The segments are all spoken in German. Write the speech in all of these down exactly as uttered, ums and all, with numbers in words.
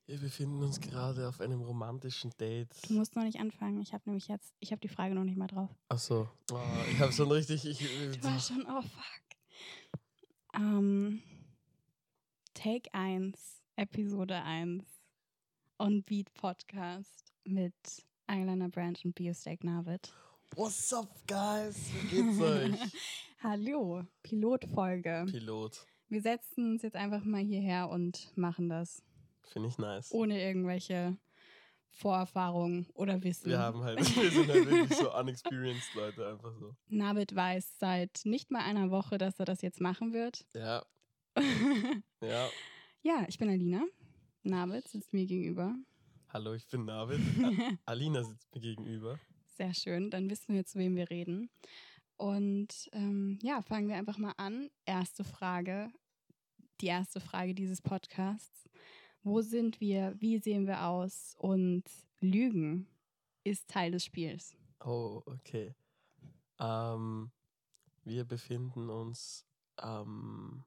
Wir befinden uns gerade auf einem romantischen Date. Du musst noch nicht anfangen. Ich habe nämlich jetzt, ich habe die Frage noch nicht mal drauf. Ach so. Oh, ich habe schon richtig... Ich, Du warst schon, oh fuck. Ähm, Take eins, Episode eins On Beat Podcast mit Eyeliner Branch und Biosteak Navid. What's up, guys? Wie geht's euch? Hallo, Pilotfolge. Pilot. Wir setzen uns jetzt einfach mal hierher und machen das. Finde ich nice. Ohne irgendwelche Vorerfahrungen oder Wissen. Wir haben halt, wir sind halt wirklich so unexperienced Leute, einfach so. Navid weiß seit nicht mal einer Woche, dass er das jetzt machen wird. Ja. Ja. Ja, ich bin Alina. Navid sitzt mir gegenüber. Hallo, ich bin Navid. Alina sitzt mir gegenüber. Sehr schön, dann wissen wir, zu wem wir reden. Und ähm, ja, fangen wir einfach mal an. Erste Frage, die erste Frage dieses Podcasts. Wo sind wir? Wie sehen wir aus? Und Lügen ist Teil des Spiels. Oh, okay. Ähm, wir befinden uns ähm,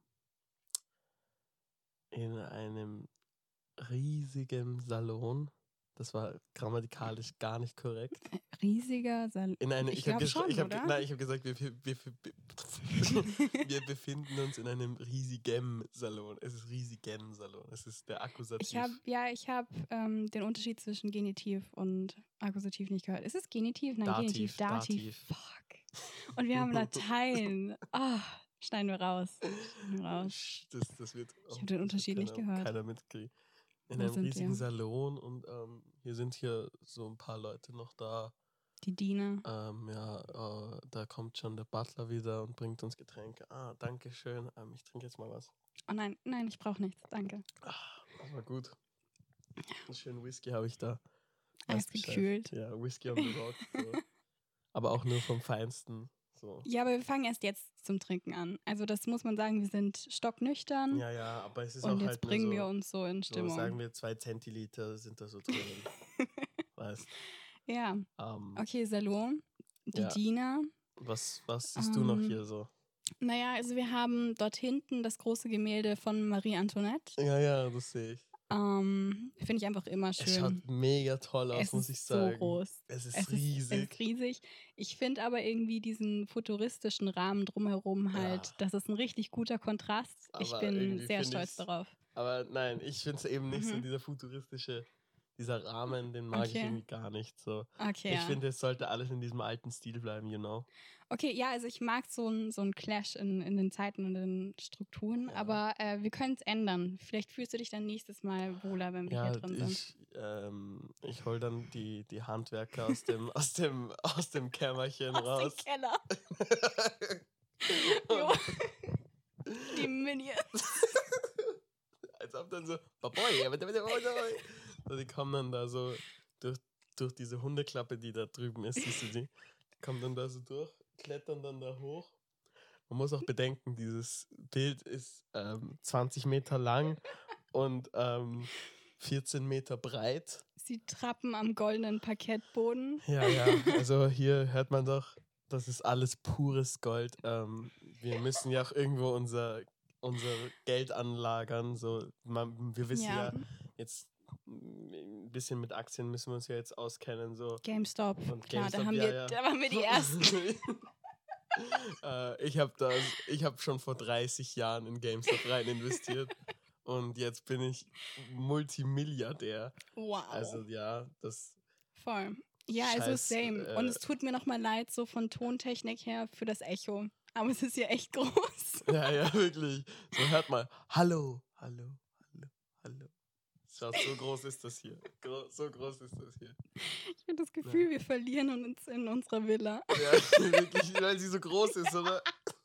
in einem riesigen Salon. Das war grammatikalisch gar nicht korrekt. Riesiger Salon. In eine, ich ich habe glaube schon, ich hab, oder? Nein, ich habe gesagt, wir, wir, wir, wir befinden uns in einem riesigen Salon. Es ist riesigen Salon. Es ist der Akkusativ. Ich habe ja, ich habe ähm, den Unterschied zwischen Genitiv und Akkusativ nicht gehört. Ist es Genitiv? Nein, Dativ, Genitiv, Dativ. Dativ. Fuck. Und wir haben Latein. Ah, oh, schneiden wir raus. Schneiden wir raus. Das, das wird ich habe den Unterschied keiner, nicht gehört. Keiner mitkriegt. In Wo einem sind riesigen wir? Salon und ähm, hier sind hier so ein paar Leute noch da. Die Diener. Ähm, ja, äh, da kommt schon der Butler wieder und bringt uns Getränke. Ah, danke schön. Ähm, ich trinke jetzt mal was. Oh nein, nein, ich brauche nichts. Danke. Ach, das war gut. Einen schönen Whisky habe ich da. Eisgekühlt. Ja, Whisky on the Rock. So. Aber auch nur vom Feinsten. So. Ja, aber wir fangen erst jetzt zum Trinken an. Also das muss man sagen, wir sind stocknüchtern. Ja, ja, aber es ist und auch jetzt halt bringen nur so, wir uns so in Stimmung. So sagen wir, zwei Zentiliter sind da so drin. Weißt Ja. ähm, Okay, Salon. Die ja. Diener. Was, was siehst um, du noch hier so? Naja, also wir haben dort hinten das große Gemälde von Marie Antoinette. Ja, ja, das sehe ich. Ähm, Finde ich einfach immer schön. Es schaut mega toll aus, es muss ich ist sagen. So groß. Es ist es riesig. Ist, es ist riesig. Ich finde aber irgendwie diesen futuristischen Rahmen drumherum halt, ja. Das ist ein richtig guter Kontrast. Aber ich bin sehr stolz darauf. Aber nein, ich finde es eben nicht mhm. so dieser futuristische, dieser Rahmen, den mag okay. ich irgendwie gar nicht so. Okay, ich ja. finde, es sollte alles in diesem alten Stil bleiben, you know. Okay, ja, also ich mag so ein so ein Clash in, in den Zeiten und den Strukturen, ja. aber äh, wir können es ändern. Vielleicht fühlst du dich dann nächstes Mal wohler, wenn wir ja, hier drin sind. Ich, ähm, ich hole dann die, die Handwerker aus dem, aus dem, aus dem Kämmerchen aus raus. Aus dem Keller. Die Minions. Als ob dann so, Baboy, so, die kommen dann da so durch, durch diese Hundeklappe, die da drüben ist, siehst du die? Die kommen dann da so durch, klettern dann da hoch. Man muss auch bedenken, dieses Bild ist ähm, zwanzig Meter lang und ähm, vierzehn Meter breit. Sie trappen am goldenen Parkettboden. Ja, ja, also hier hört man doch, das ist alles pures Gold. Ähm, wir müssen ja auch irgendwo unser, unser Geld anlagern. So, man, wir wissen ja. ja jetzt ein bisschen mit Aktien müssen wir uns ja jetzt auskennen. So. GameStop, und klar, GameStop, da, haben ja, wir, ja. da waren wir die Ersten. äh, ich habe hab schon vor dreißig Jahren in GameStop rein investiert und jetzt bin ich Multimilliardär. Wow. Also ja, das... Voll. Ja, Scheiß, also same. Äh, und es tut mir nochmal leid, so von Tontechnik her für das Echo. Aber es ist ja echt groß. Ja, ja, wirklich. So, hört mal. Hallo, hallo, hallo, hallo. Schau, so groß ist das hier. Gro- so groß ist das hier. Ich habe das Gefühl, ja. wir verlieren uns in unserer Villa. Ja, wirklich, weil sie so groß ist, oder?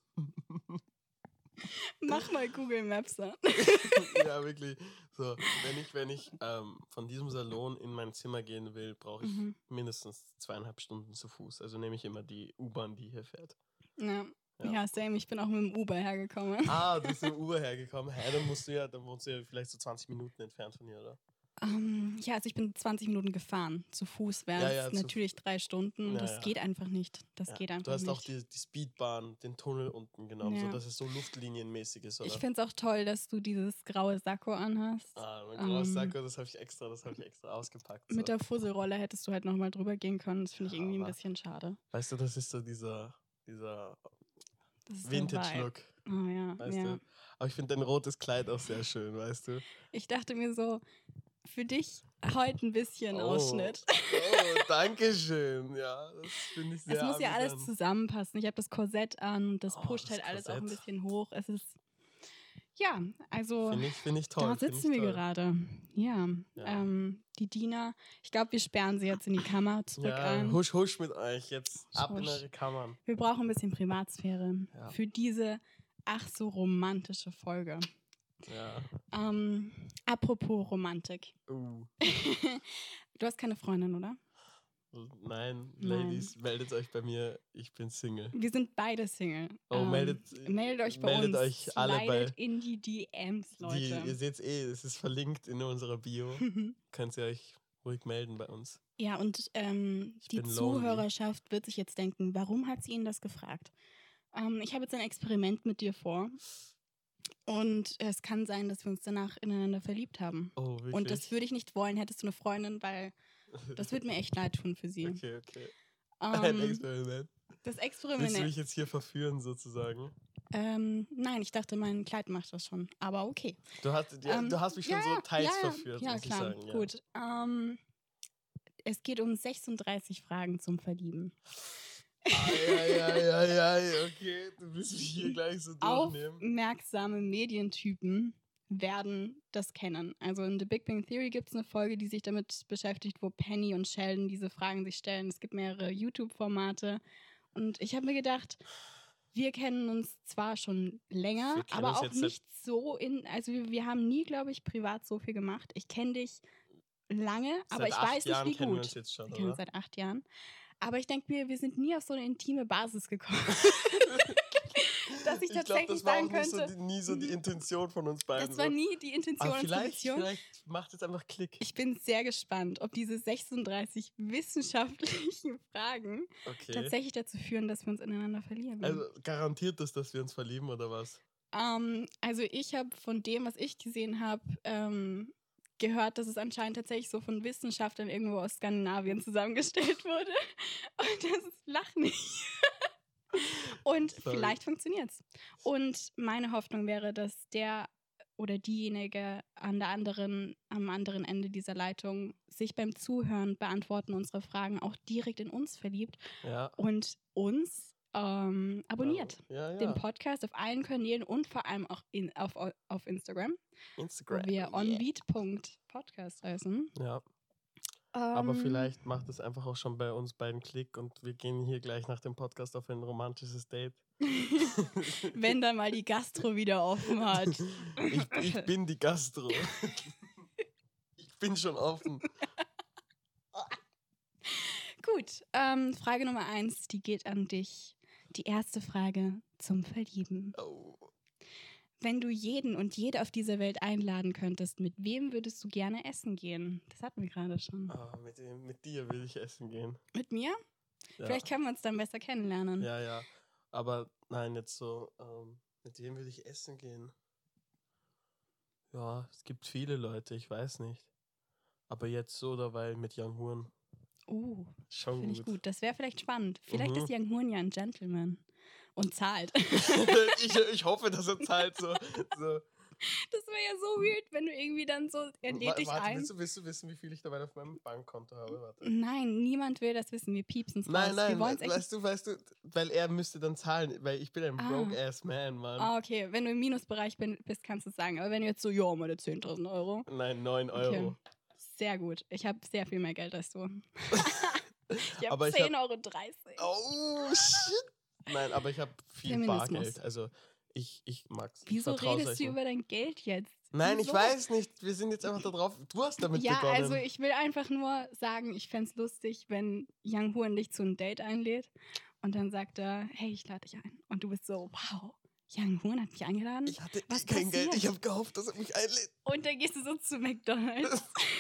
Mach mal Google Maps an. Ja, wirklich. So, wenn ich, wenn ich ähm, von diesem Salon in mein Zimmer gehen will, brauche ich mhm. mindestens zweieinhalb Stunden zu Fuß. Also nehme ich immer die U-Bahn, die hier fährt. Ja. Ja. ja, same. Ich bin auch mit dem Uber hergekommen. Ah, du bist mit dem Uber hergekommen. Hä, dann musst du ja, dann wohnst du ja vielleicht so zwanzig Minuten entfernt von hier, oder? Ähm, ja, also ich bin zwanzig Minuten gefahren. Zu Fuß wären Ja, es ja, zu- natürlich drei Stunden. Ja, das ja. geht einfach nicht. Das Ja. geht einfach Du hast nicht. auch die, die Speedbahn, den Tunnel unten genommen, Ja. so dass es so luftlinienmäßig ist, oder? Ich finde es auch toll, dass du dieses graue Sakko anhast. Ah, mein graues Ähm, Sakko, das habe ich extra, das habe ich extra ausgepackt. So. Mit der Fusselrolle hättest du halt nochmal drüber gehen können. Das finde ich Ja, irgendwie ein aber- bisschen schade. Weißt du, das ist so dieser, dieser Das ist der Vibe. Vintage-Look, Oh ja, weißt ja. du? Aber ich finde dein rotes Kleid auch sehr schön, weißt du? Ich dachte mir so, für dich heute ein bisschen Ausschnitt. Oh, danke schön. Ja, das finde ich sehr Es muss ja alles amüsant. zusammenpassen. Ich habe das Korsett an und das Oh, pusht das halt alles auch ein Korsett. bisschen hoch. Es ist, ja, also Finde ich, find ich toll. da find sitzen ich wir toll. gerade. Ja, Ja. Ähm, die Diener, ich glaube, wir sperren sie jetzt in die Kammer zurück Ja, ein. husch, husch mit euch. Jetzt ab in Husch. eure Kammern. Wir brauchen ein bisschen Privatsphäre Ja. für diese ach so romantische Folge. Ja. Ähm, apropos Romantik. Uh. Du hast keine Freundin, oder? Nein, Nein. Ladies, meldet euch bei mir. Ich bin Single. Wir sind beide Single. Oh, Ähm, meldet, meldet euch bei meldet uns. euch alle Slidet bei. in die D Ms, Die, Leute. ihr seht eh, es ist verlinkt in unserer Bio. Könnt ihr euch ruhig melden bei uns. Ja, und ähm, Ich die bin lonely. Zuhörerschaft wird sich jetzt denken, warum hat sie ihn das gefragt? Ähm, ich habe jetzt ein Experiment mit dir vor. Und es kann sein, dass wir uns danach ineinander verliebt haben. Oh, wirklich? Und das würde ich nicht wollen, hättest du eine Freundin, weil das würde mir echt leid tun für sie. Okay, okay. Ein Ähm, Experiment. das Willst du Experiment. mich jetzt hier verführen, sozusagen? Ähm, nein, ich dachte, mein Kleid macht das schon. Aber okay. Du hast, ja, Ähm, du hast mich schon ja, so ja, teils ja, ja. verführt, Ja, muss klar. ich sagen. Ja. Gut. Ähm, es geht um sechsunddreißig Fragen zum Verlieben. Eieieiei, okay. Du willst mich hier gleich so durchnehmen. Aufmerksame Medientypen werden das kennen. Also in The Big Bang Theory gibt es eine Folge, die sich damit beschäftigt, wo Penny und Sheldon diese Fragen sich stellen. Es gibt mehrere YouTube-Formate. Und ich habe mir gedacht, wir kennen uns zwar schon länger, Wir kennen aber uns auch jetzt seit- nicht so in, also wir, wir haben nie, glaube ich, privat so viel gemacht. Ich kenne dich lange, aber Seit ich acht weiß Jahren nicht, wie kennen wir gut. uns jetzt schon, Wir kennen uns oder? seit acht Jahren. Aber ich denke mir, wir sind nie auf so eine intime Basis gekommen. Dass ich Ich glaube, tatsächlich das war sagen auch nicht so könnte, die, nie so die Intention von uns beiden. das war so. nie die Intention Aber und vielleicht, Tradition. vielleicht macht es einfach Klick. Ich bin sehr gespannt, ob diese sechsunddreißig wissenschaftlichen Fragen Okay. tatsächlich dazu führen, dass wir uns ineinander verlieben. Also garantiert das, dass wir uns verlieben, oder was? Ähm, also ich habe von dem, was ich gesehen habe, ähm, gehört, dass es anscheinend tatsächlich so von Wissenschaftlern irgendwo aus Skandinavien zusammengestellt wurde. Und das ist lach nicht. Und Sorry. vielleicht funktioniert's. Und meine Hoffnung wäre, dass der oder diejenige an der anderen, am anderen Ende dieser Leitung sich beim Zuhören, Beantworten unserer Fragen auch direkt in uns verliebt Ja. und uns ähm, abonniert. Ja, ja. Den Podcast auf allen Kanälen und vor allem auch in, auf, auf Instagram, Instagram. wo wir yeah. onbeat punkt podcast heißen. Ja, aber Ähm, vielleicht macht es einfach auch schon bei uns beiden Klick und wir gehen hier gleich nach dem Podcast auf ein romantisches Date. wenn da mal die Gastro wieder offen hat. Ich, ich bin die Gastro. Ich bin schon offen. Gut, ähm, Frage Nummer eins, die geht an dich. Die erste Frage zum Verlieben. Oh. Wenn du jeden und jede auf dieser Welt einladen könntest, mit wem würdest du gerne essen gehen? Das hatten wir gerade schon. Ah, mit, dem- mit dir will ich essen gehen. Mit mir? Ja. Vielleicht können wir uns dann besser kennenlernen. Ja, ja. Aber nein, jetzt so, ähm, mit wem will ich essen gehen? Ja, es gibt viele Leute, ich weiß nicht. Aber jetzt so dabei mit Young Horn. Oh, Schon finde ich gut. gut. Das wäre vielleicht spannend. Vielleicht Mhm. ist Young Hoon ja ein Gentleman und zahlt. ich, ich hoffe, dass er zahlt so. so. Das wäre ja so weird, wenn du irgendwie dann so, er Wa- lädt dich Warte, ein. willst du, willst du wissen, wie viel ich dabei auf meinem Bankkonto habe? Warte. Nein, niemand will das wissen. Wir piepsen es raus. Nein, nein, Wir wollen's echt weißt du, weißt du, weil er müsste dann zahlen, weil ich bin ein Ah. broke-ass man, Mann. Ah, okay. Wenn du im Minusbereich bin, bist, kannst du es sagen. Aber wenn du jetzt so, ja, meine zehntausend Euro. Nein, neun Euro. Sehr gut. Ich habe sehr viel mehr Geld als du. ich Aber habe ich zehn Euro dreißig. Oh, shit. Nein, aber ich habe viel Feminismus. Bargeld, also ich, ich mag's. Ich Wieso vertrau's redest euch du mal. über dein Geld jetzt? Nein, ich Wieso? weiß nicht, wir sind jetzt einfach da drauf, du hast damit Ja, begonnen. also ich will einfach nur sagen, ich fände es lustig, wenn Young Huan dich zu einem Date einlädt und dann sagt er, hey, ich lade dich ein. Und du bist so, wow, Young Huan hat mich eingeladen. ich hatte Was kein Geld, passiert? ich habe gehofft, dass er mich einlädt. Und dann gehst du so zu McDonalds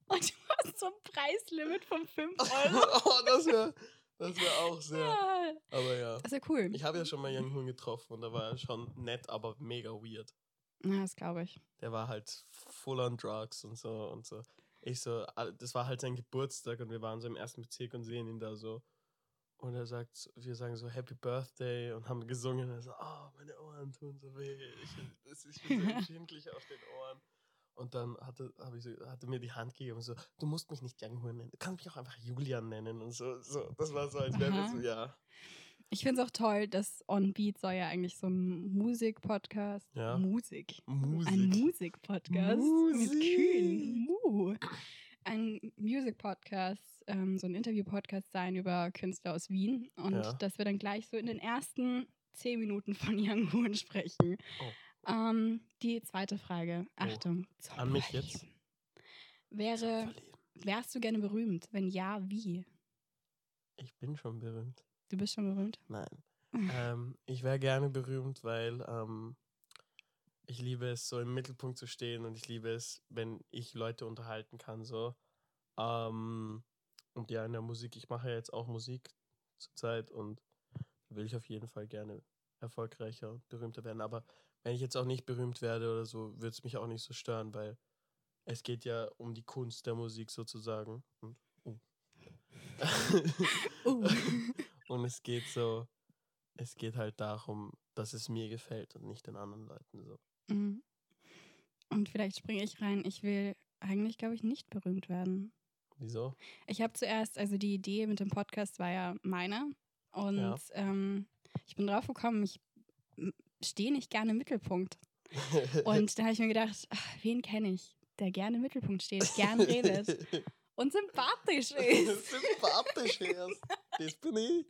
Und du hast so ein Preislimit von fünf Euro. Oh, das wäre das wär auch sehr. Ja. Aber ja. Das ist ja cool. Ich habe ja schon mal Young Hoon getroffen und da war er schon nett, aber mega weird. Ja, das glaube ich. Der war halt full on drugs und so und so. Ich so, das war halt sein Geburtstag und wir waren so im ersten Bezirk und sehen ihn da so. Und er sagt, wir sagen so Happy Birthday und haben gesungen. Und er so, oh, meine Ohren tun so weh. Ich, ich bin so empfindlich auf den Ohren. Und dann hatte, hab ich so, hatte mir die Hand gegeben und so, du musst mich nicht Young Hoon nennen. Du kannst mich auch einfach Julian nennen. Und so, so das war so, als wäre wir so, ja. Ich finde es auch toll, dass On Beat soll ja eigentlich so ein Musik-Podcast. Ja. Musik. Musik. Ein Musik-Podcast. Musik. Mit Kühen. Mu. Ein Music-Podcast, ähm, so ein Interview-Podcast sein über Künstler aus Wien. Und Ja. dass wir dann gleich so in den ersten zehn Minuten von Young Hoon sprechen. Oh. Ähm, die zweite Frage. Achtung. Oh. An mich jetzt? Wäre, wärst du gerne berühmt? Wenn ja, wie? Ich bin schon berühmt. Du bist schon berühmt? Nein. ähm, ich wäre gerne berühmt, weil ähm, ich liebe es, so im Mittelpunkt zu stehen und ich liebe es, wenn ich Leute unterhalten kann. So. Ähm, und ja, in der Musik, ich mache ja jetzt auch Musik zurzeit und da will ich auf jeden Fall gerne erfolgreicher und berühmter werden. Aber wenn ich jetzt auch nicht berühmt werde oder so, würde es mich auch nicht so stören, weil es geht ja um die Kunst der Musik sozusagen. Und, uh. Uh. Und es geht so, es geht halt darum, dass es mir gefällt und nicht den anderen Leuten so. Mhm. Und vielleicht springe ich rein. Ich will eigentlich, glaube ich, nicht berühmt werden. Wieso? Ich habe zuerst, also die Idee mit dem Podcast war ja meine. Und Ja. ähm, ich bin drauf gekommen, ich stehe nicht gerne im Mittelpunkt. Und da habe ich mir gedacht, ach, wen kenne ich, der gerne im Mittelpunkt steht, gern redet und sympathisch ist. Sympathisch ist. Das bin ich.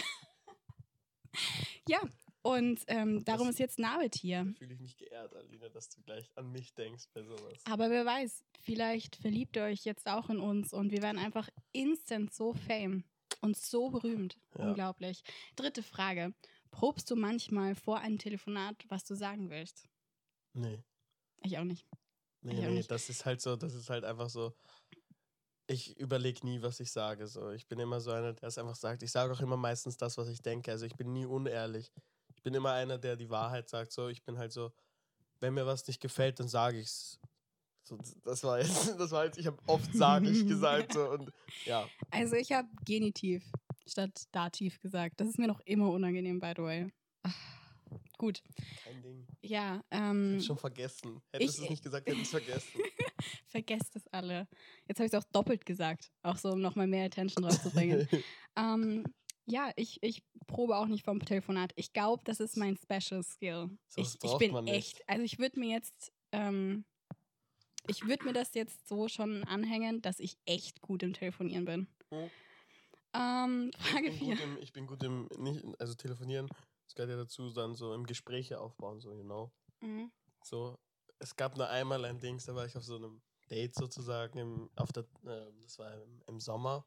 Ja, und ähm, darum Das- ist jetzt Navid hier. Da fühle ich mich geehrt, Alina, dass du gleich an mich denkst bei sowas. Aber wer weiß, vielleicht verliebt ihr euch jetzt auch in uns und wir werden einfach instant so fame und so berühmt. Ja. Unglaublich. Dritte Frage. Probst du manchmal vor einem Telefonat, was du sagen willst? Nee. Ich auch nicht. Nee, Ich auch nee, nicht. das ist halt so, das ist halt einfach so, ich überlege nie, was ich sage. So. Ich bin immer so einer, der es einfach sagt. Ich sage auch immer meistens das, was ich denke. Also ich bin nie unehrlich. Ich bin immer einer, der die Wahrheit sagt. So, ich bin halt so, wenn mir was nicht gefällt, dann sage ich's. So, das war jetzt, das war jetzt, ich habe oft sage ich gesagt. So, und ja, Also ich habe Genitiv statt Dativ gesagt. Das ist mir noch immer unangenehm, by the way. Ach, gut. kein Ding. Ja, Ich ähm, hab's schon vergessen. Hättest du ich- es nicht gesagt, hätte ich es vergessen. vergesst es alle. Jetzt habe ich es auch doppelt gesagt. Auch so, um nochmal mehr Attention drauf zu bringen. ähm, ja, ich, ich probe auch nicht vom Telefonat. Ich glaube, das ist mein Special Skill. So ich, was ich braucht bin man nicht. echt, also ich würde mir jetzt, ähm, ich würde mir das jetzt so schon anhängen, dass ich echt gut im Telefonieren bin. Hm. Ähm, Frage Ich bin vier. gut im, ich bin gut im, nicht, also telefonieren, das gehört ja dazu, dann so im Gespräche aufbauen, so, you know. Mhm. So, es gab nur einmal ein Dings, da war ich auf so einem Date sozusagen, im, auf der, äh, das war im, im Sommer.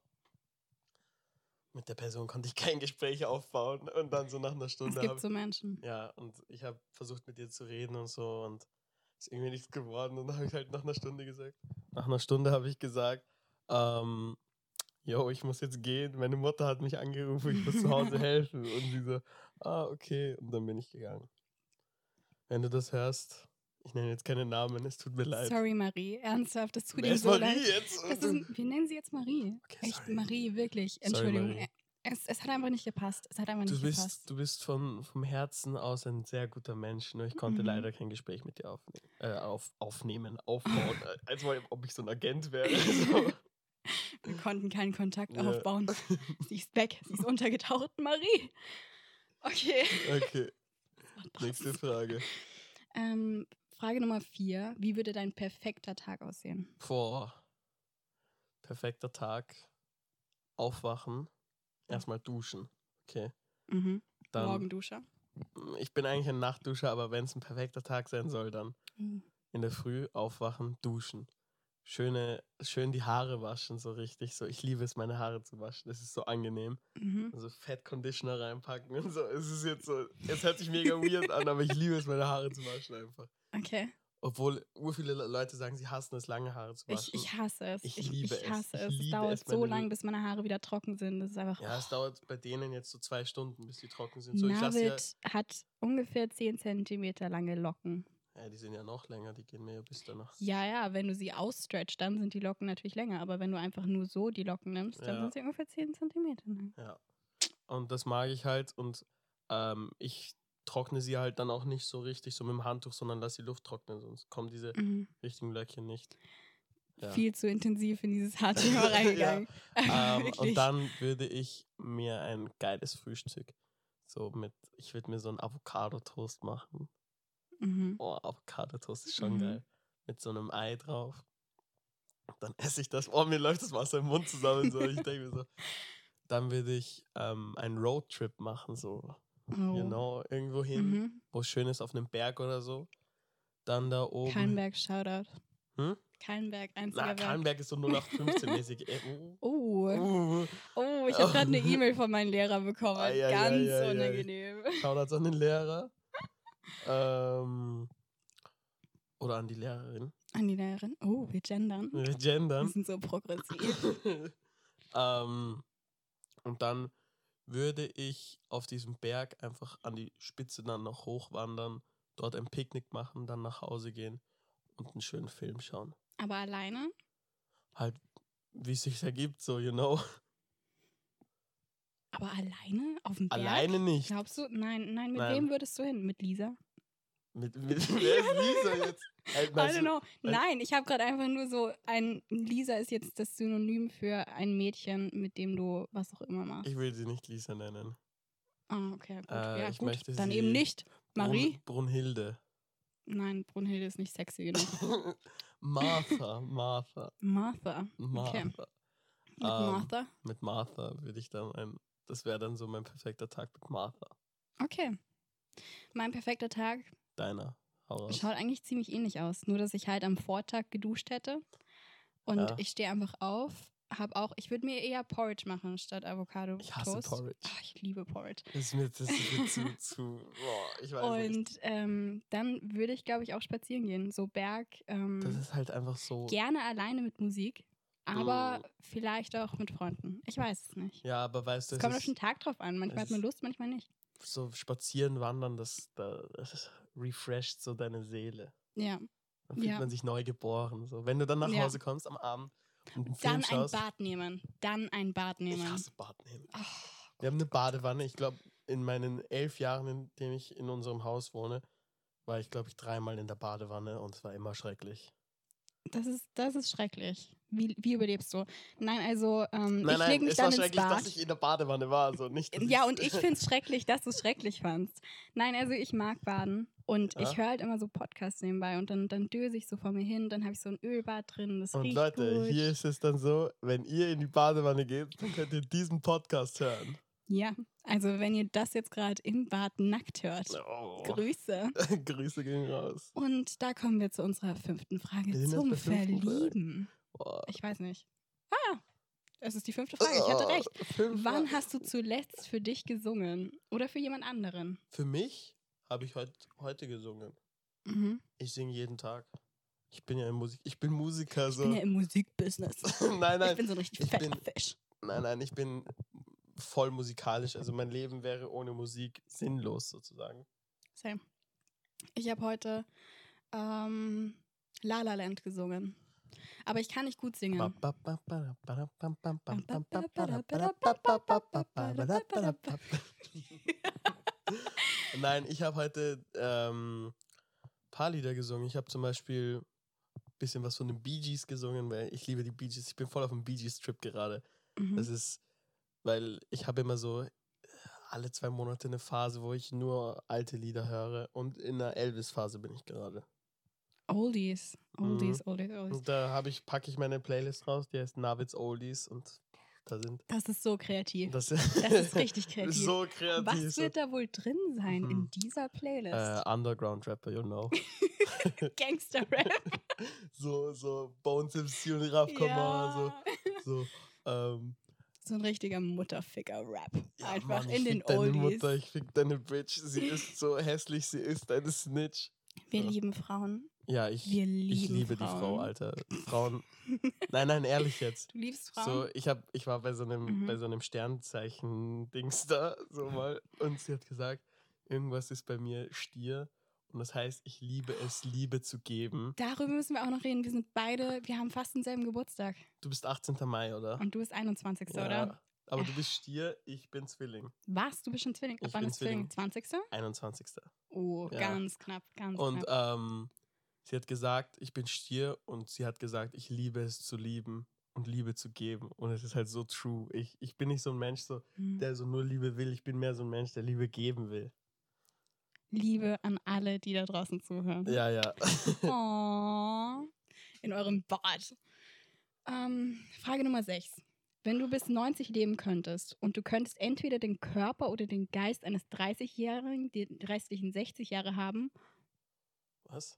Mit der Person konnte ich kein Gespräch aufbauen und dann so nach einer Es Stunde gibt habe so Menschen. ja, und ich habe versucht mit ihr zu reden und so und ist irgendwie nichts geworden und dann habe ich halt nach einer Stunde gesagt, nach einer Stunde habe ich gesagt, ähm, yo, ich muss jetzt gehen, meine Mutter hat mich angerufen, ich muss zu Hause helfen und sie so, ah, okay, und dann bin ich gegangen. Wenn du das hörst, ich nenne jetzt keine Namen, es tut mir leid. Sorry, Marie. Ernsthaft, das tut Wer ihm ist so Marie leid. jetzt? Das ist, wir nennen sie jetzt Marie. Okay, Echt, sorry. Marie, wirklich. Sorry, Entschuldigung. Marie. Es, es hat einfach nicht gepasst. Es hat einfach Du nicht bist, gepasst. du bist von, vom Herzen aus ein sehr guter Mensch, nur ich konnte Mhm. leider kein Gespräch mit dir aufnehmen, äh, auf, aufnehmen, aufbauen, äh, als ob ich so ein Agent wäre. So. Wir konnten keinen Kontakt Ja. aufbauen. Sie ist weg. Sie ist untergetaucht. Marie. Okay. Okay, nächste Frage. Ähm, Frage Nummer vier. Wie würde dein perfekter Tag aussehen? Boah, perfekter Tag, aufwachen, erstmal duschen, okay. Mhm. Dann, Morgenduscher. ich bin eigentlich ein Nachtduscher, aber wenn es ein perfekter Tag sein soll, dann Mhm. in der Früh aufwachen, duschen. Schöne, schön die Haare waschen, so richtig. So, ich liebe es, meine Haare zu waschen. Das ist so angenehm. Mhm. Also Fett Conditioner reinpacken und so. Es ist jetzt so, es hört sich mega weird an, aber ich liebe es, meine Haare zu waschen einfach. Okay. Obwohl ur viele Leute sagen, sie hassen es, lange Haare zu waschen. Ich, ich hasse es. Ich Ich, liebe ich hasse es. es. Ich Es liebe dauert es, so meine lange, Lü- bis meine Haare wieder trocken sind. Das ist einfach. Ja, es dauert bei denen jetzt so zwei Stunden, bis die trocken sind. So, ich lasse ja, Navid hat ungefähr zehn Zentimeter lange Locken. ja, die sind ja noch länger, die gehen mir ja bis danach. Ja, ja, wenn du sie ausstretchst, dann sind die Locken natürlich länger. Aber wenn du einfach nur so die Locken nimmst, dann Ja. sind sie ungefähr zehn Zentimeter lang. Ja. Und das mag ich halt und ähm, ich trockne sie halt dann auch nicht so richtig so mit dem Handtuch, sondern lasse die Luft trocknen, sonst kommen diese Mhm. richtigen Löckchen nicht. Ja. Viel zu intensiv in dieses Haarthema reingegangen. Ähm, Wirklich. und dann würde ich mir ein geiles Frühstück, so mit, ich würde mir so einen Avocado-Toast machen. Mhm. Oh, Avocado-Toast ist schon Mhm. geil. Mit so einem Ei drauf. Dann esse ich das. Oh, mir läuft das Wasser im Mund zusammen. So. Ich denke mir so. Dann würde ich ähm, einen Roadtrip machen, so. Oh. You know, irgendwo hin, Mhm. wo es schön ist, auf einem Berg oder so. Dann da oben. Kallenberg, Shoutout. Hm? Kallenberg, einziger Na, Berg. Kallenberg ist so null acht fünfzehn-mäßig. Äh, uh, Oh, uh. oh, ich habe gerade eine E-Mail von meinem Lehrer bekommen. Ei, ei, Ganz ei, ei, ei. unangenehm. Shoutouts an den Lehrer. ähm, oder an die Lehrerin. An die Lehrerin. Oh, wir gendern. Wir Wir gendern. sind so progressiv. ähm, und dann würde ich auf diesem Berg einfach an die Spitze dann noch hochwandern, dort ein Picknick machen, dann nach Hause gehen und einen schönen Film schauen. Aber alleine? Halt, wie es sich ergibt, so, you know. Aber alleine? Auf dem Berg? Alleine nicht. Glaubst du? Nein, nein, mit Nein. wem würdest du hin? Mit Lisa? Mit, mit, wer ist Lisa jetzt? Halt, I meinst don't du- know. weil- Nein, ich habe gerade einfach nur so ein. Lisa ist jetzt das Synonym für ein Mädchen, mit dem du was auch immer machst. Ich will sie nicht Lisa nennen. Ah, okay, gut. Äh, ja, ich gut. möchte Dann sie eben nicht. Marie? Brun, Brunhilde. Nein, Brunhilde ist nicht sexy genug. Martha, Martha, Martha. Martha. Okay. Mit Ähm, Martha? Mit Martha würde ich dann ein, das wäre dann so mein perfekter Tag mit Martha. Okay. Mein perfekter Tag Deiner. Hau raus. schaut eigentlich ziemlich ähnlich aus. Nur, dass ich halt am Vortag geduscht hätte. Und Ja. ich stehe einfach auf. Hab auch, ich würde mir eher Porridge machen statt Avocado Ich hasse Toast. Porridge. Ah, ich liebe Porridge. Das ist mir, das ist mir zu, zu, boah, ich weiß nicht. Und ähm, dann würde ich, glaube ich, auch spazieren gehen. So Berg. Ähm, Das ist halt einfach so, gerne alleine mit Musik, aber Mm. vielleicht auch mit Freunden. Ich weiß es nicht. ja, aber weißt du, Es es kommt auf den ist Tag drauf an. Manchmal es hat man ist- Lust, manchmal nicht. so spazieren, wandern, das, das, das refresht so deine Seele. Ja. Dann fühlt Ja. man sich neu geboren. So. Wenn du dann nach Ja. Hause kommst am Abend und einen Film Dann ein schaust, Bad nehmen. Dann ein Bad ich nehmen. hasse Bad nehmen. Ach, Wir haben eine Badewanne. Ich glaube, in meinen elf Jahren, in denen ich in unserem Haus wohne, war ich, glaube ich, dreimal in der Badewanne und es war immer schrecklich. das ist, das ist schrecklich. Wie, wie überlebst du? Nein, also ähm, Nein, ich nein, lege mich es war dann ins schrecklich, Bad. dass ich in der Badewanne war. Also nicht, dass Ja, ich's- und ich finde es schrecklich, dass du es schrecklich fandst. Nein, also ich mag baden und Ja. ich höre halt immer so Podcasts nebenbei und dann, dann döse ich so vor mir hin, dann habe ich so ein Ölbad drin, das Und riecht Leute, gut. hier ist es dann so, wenn ihr in die Badewanne geht, dann könnt ihr diesen Podcast hören. Ja, also wenn ihr das jetzt gerade im Bad nackt hört, Oh. Grüße. Grüße gehen raus. Und da kommen wir zu unserer fünften Frage, Wir sind jetzt zum bei fünften Frage. Verlieben. Boah. Ich weiß nicht. Ah, es ist die fünfte Frage, ich hatte Oh, recht. fünf Wann Fragen. hast du zuletzt für dich gesungen? Oder für jemand anderen? Für mich habe ich heut, heute gesungen. Mhm. Ich singe jeden Tag. Ich bin ja im Musik, ich bin Musiker Ich so. bin ja im Musikbusiness. nein, Ich nein, bin so ein richtig ich fetter bin- Fisch. nein, nein, ich bin voll musikalisch. Also mein Leben wäre ohne Musik sinnlos sozusagen. Same. Ich habe heute ähm, La La Land gesungen. Aber ich kann nicht gut singen. Nein, ich habe heute ähm, paar Lieder gesungen. Ich habe zum Beispiel ein bisschen was von den Bee Gees gesungen, weil ich liebe die Bee Gees. Ich bin voll auf dem Bee Gees Trip gerade. Mhm. Das ist, weil ich habe immer so alle zwei Monate eine Phase, wo ich nur alte Lieder höre. Und in der Elvis-Phase bin ich gerade. Oldies. Oldies, Oldies, Oldies. Und da habe ich, packe ich meine Playlist raus, die heißt Navids Oldies und da sind. Das ist so kreativ. Das, Das ist richtig das kreativ. ist so kreativ. Was wird da wohl drin sein Mhm. in dieser Playlist? äh, Underground Rapper, you know. Gangster-Rap. so, so Bones M C und Raf Kamar, Ja. so, so, ähm, So ein richtiger Mutterficker-Rap. ja, Einfach Mann, in ich den fick deine Oldies. Mutter, ich fick deine Bitch, sie ist so hässlich, sie ist eine Snitch. Wir Ja. lieben Frauen. Ja, ich, Wir ich lieben liebe die Frauen. Frau, Alter. Frauen. Nein, nein, ehrlich jetzt. Du liebst Frauen? So, ich hab, ich war bei so einem, Mhm. bei so einem Sternzeichen-Dings da, so mal, und sie hat gesagt, irgendwas ist bei mir Stier und das heißt, ich liebe es, Liebe zu geben. Darüber müssen wir auch noch reden. Wir sind beide, wir haben fast denselben Geburtstag. Du bist achtzehnten Mai, oder? Und du bist einundzwanzigster Ja, oder? aber du bist Stier, ich bin Zwilling. Was? Du bist schon Zwilling? Ab Ich wann bin ist Zwilling? Zwilling. zwanzigster einundzwanzigsten Oh, Ja. ganz knapp, ganz Und knapp. ähm, sie hat gesagt, ich bin Stier und sie hat gesagt, ich liebe es zu lieben und Liebe zu geben. Und es ist halt so true. Ich, ich bin nicht so ein Mensch, so, Hm. der so nur Liebe will. Ich bin mehr so ein Mensch, der Liebe geben will. Liebe an alle, die da draußen zuhören. Ja, ja. Oh, in eurem Bad. Ähm, Frage Nummer sechs. Wenn du bis neunzig leben könntest und du könntest entweder den Körper oder den Geist eines dreißigjährigen, die restlichen sechzig Jahre haben. Was?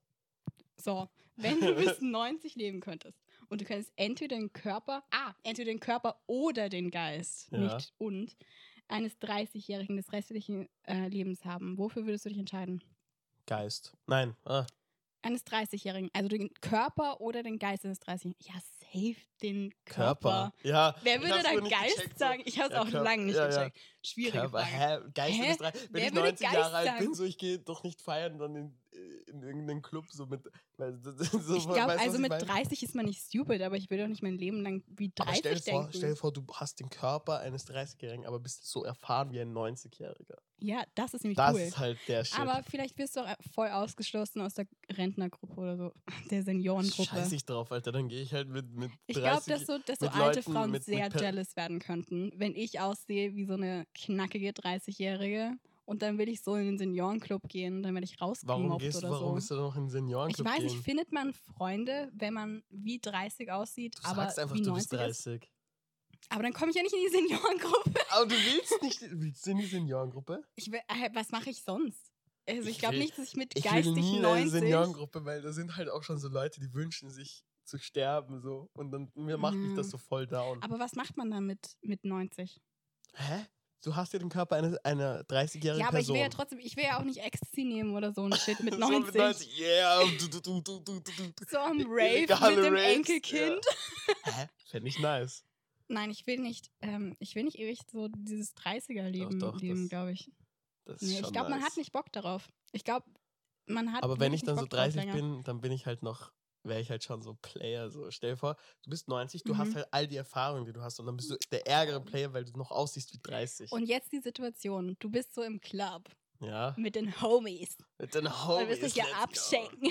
So, wenn du bis neunzig leben könntest und du könntest entweder den Körper, ah, entweder den Körper oder den Geist, Ja. nicht und, eines dreißigjährigen des restlichen äh, Lebens haben, wofür würdest du dich entscheiden? Geist. Nein. Ah. Eines dreißigjährigen, also den Körper oder den Geist eines dreißigjährigen. Ja, safe den Körper. Körper. Ja. Wer ich würde hab's da nur nicht Geist gecheckt, so. sagen? Ich habe es Ja, auch Körper. lange nicht Ja, ja. gecheckt. Schwierige Körper. Frage. Hä? Geist Hä? bis drei. Wenn Wer ich würde neunzig Geist Jahre alt sagen? bin, so ich gehe doch nicht feiern dann in, in irgendeinen Club so mit. Weil, so, Ich weißt glaube, du, was also ich mit meine? dreißig ist man nicht stupid, aber ich will doch nicht mein Leben lang wie Aber stell dreißig dir, vor, denken. stell dir vor, du hast den Körper eines dreißigjährigen, aber bist so erfahren wie ein neunzigjähriger. Ja, das ist nämlich Das cool. ist halt der Shit. Aber vielleicht wirst du auch voll ausgeschlossen aus der Rentnergruppe oder so, der Seniorengruppe. Scheiß ich drauf, Alter. Dann gehe ich halt mit, mit Ich glaube, dreißig dass so, dass so mit alte Leuten Frauen mit- sehr mit Per- jealous werden könnten, wenn ich aussehe wie so eine knackige dreißigjährige und dann will ich so in den Seniorenclub gehen, dann werde ich Warum rausgemobbt gehst du, oder warum so. bist du noch in den Ich Seniorenclub weiß gehen? nicht, findet man Freunde, wenn man wie dreißig aussieht, Du aber sagst einfach, wie du bist neunzig ist? dreißig. Aber dann komme ich ja nicht in die Seniorengruppe. Aber du willst nicht, willst du in die Seniorengruppe? Ich will, äh, was mache ich sonst? Also ich, Ich glaube will- nicht, dass ich mit Ich will geistig nie in eine neunzig... Seniorengruppe, weil da sind halt auch schon so Leute, die wünschen sich zu sterben so. Und dann mir macht mich das Ja. so voll down. Aber was macht man dann mit, mit neunzig? Hä? Du hast ja den Körper einer, einer dreißigjährigen Ja, aber ich Person. will ja trotzdem, ich will ja auch nicht Ecstasy nehmen oder so ein Shit mit So neunzig. mit neunzig, yeah. Du, du, du, du, du, du, du. So am I- Rave illegale mit dem Raves, Enkelkind. Hä? Fände ich nice. Nein, ich will nicht, ähm, ich will nicht ewig so dieses dreißiger-Leben Doch, doch, leben, das- glaube ich. Das ist Nee, ich schon glaube, man nice. hat nicht Bock darauf. Ich glaube, man hat Aber wenn wirklich ich dann nicht so Bock drauf dreißig länger. bin, dann bin ich halt noch, wäre ich halt schon so Player. So. Stell dir vor, du bist neunzig, du Mhm. hast halt all die Erfahrungen, die du hast. Und dann bist du der ärgere Player, weil du noch aussiehst wie dreißig. Und jetzt die Situation, du bist so im Club ja, mit den Homies. mit den Und Homies. du willst dich ja let's go. abschicken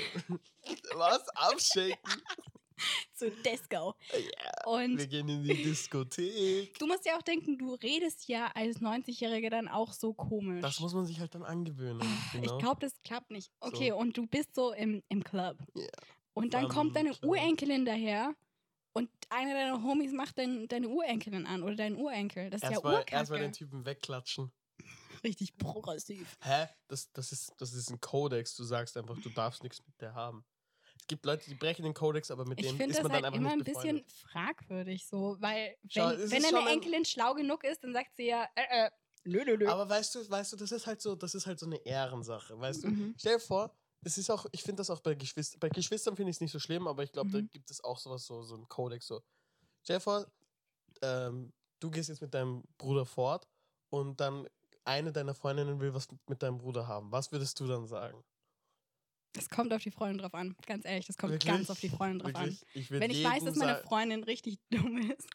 Was? Abschicken? zu Disco. Ja, Und wir gehen in die Diskothek. du musst ja auch denken, du redest ja als neunzigjähriger dann auch so komisch. Das muss man sich halt dann angewöhnen. Ich Genau. glaube, das klappt nicht. Okay, So. und du bist so im, im Club. Ja. Und dann Am kommt deine Club. Urenkelin daher und einer deiner Homies macht dein, deine Urenkelin an oder deinen Urenkel. Das ist Erstmal ja erstmal urkacke. den Typen wegklatschen. Richtig progressiv. Hä? Das, das, ist, das ist ein Kodex. Du sagst einfach, du darfst nichts mit der haben. Es gibt Leute, die brechen den Kodex, aber mit Ich denen finde ist das man halt dann einfach immer ein nicht bisschen befreundet. fragwürdig so, weil Schau, wenn, es wenn ist deine schon ein- Enkelin schlau genug ist, dann sagt sie ja, äh, äh, nö, nö, nö. Aber weißt du, weißt du, das ist halt so, das ist halt so eine Ehrensache, weißt du? Mhm. Stell dir vor, es ist auch, ich finde das auch bei Geschwistern, bei Geschwistern finde ich es nicht so schlimm, aber ich glaube, da Mhm. gibt es auch sowas, so, so ein Kodex, so. Stell dir vor, ähm, du gehst jetzt mit deinem Bruder fort und dann eine deiner Freundinnen will was mit deinem Bruder haben. Was würdest du dann sagen? Das kommt auf die Freundin drauf an. Ganz ehrlich, das kommt Wirklich? ganz auf die Freundin drauf Wirklich? Ich an. würd Wenn ich weiß, jedem dass meine sagen- Freundin richtig dumm ist.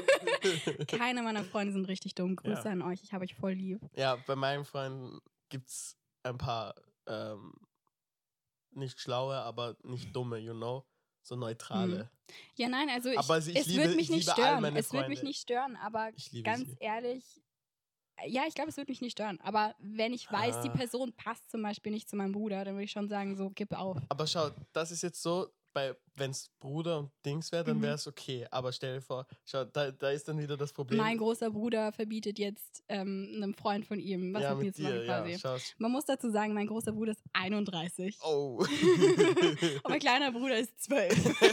Keine meiner Freunde sind richtig dumm. Grüße Ja. an euch, ich habe euch voll lieb. Ja, bei meinen Freunden gibt es ein paar ähm, nicht schlaue, aber nicht dumme, you know? So neutrale. Ja, nein, also ich, Aber also ich es liebe- würde mich ich nicht liebe all stören. meine Es würde mich Freunde. nicht stören, aber Ich liebe ganz sie. ehrlich, ja, ich glaube, es würde mich nicht stören. Aber wenn ich weiß, die Ah. Person passt zum Beispiel nicht zu meinem Bruder, dann würde ich schon sagen, so, gib auf. Aber schau, das ist jetzt so, wenn es Bruder und Dings wäre, dann Mhm. wäre es okay. Aber stell dir vor, schau, da, da ist dann wieder das Problem. Mein großer Bruder verbietet jetzt ähm, einem Freund von ihm, was ja, mit mir mit zu machen dir, quasi. ja, schau. Man muss dazu sagen, mein großer Bruder ist einunddreißig Oh. und mein kleiner Bruder ist zwölf.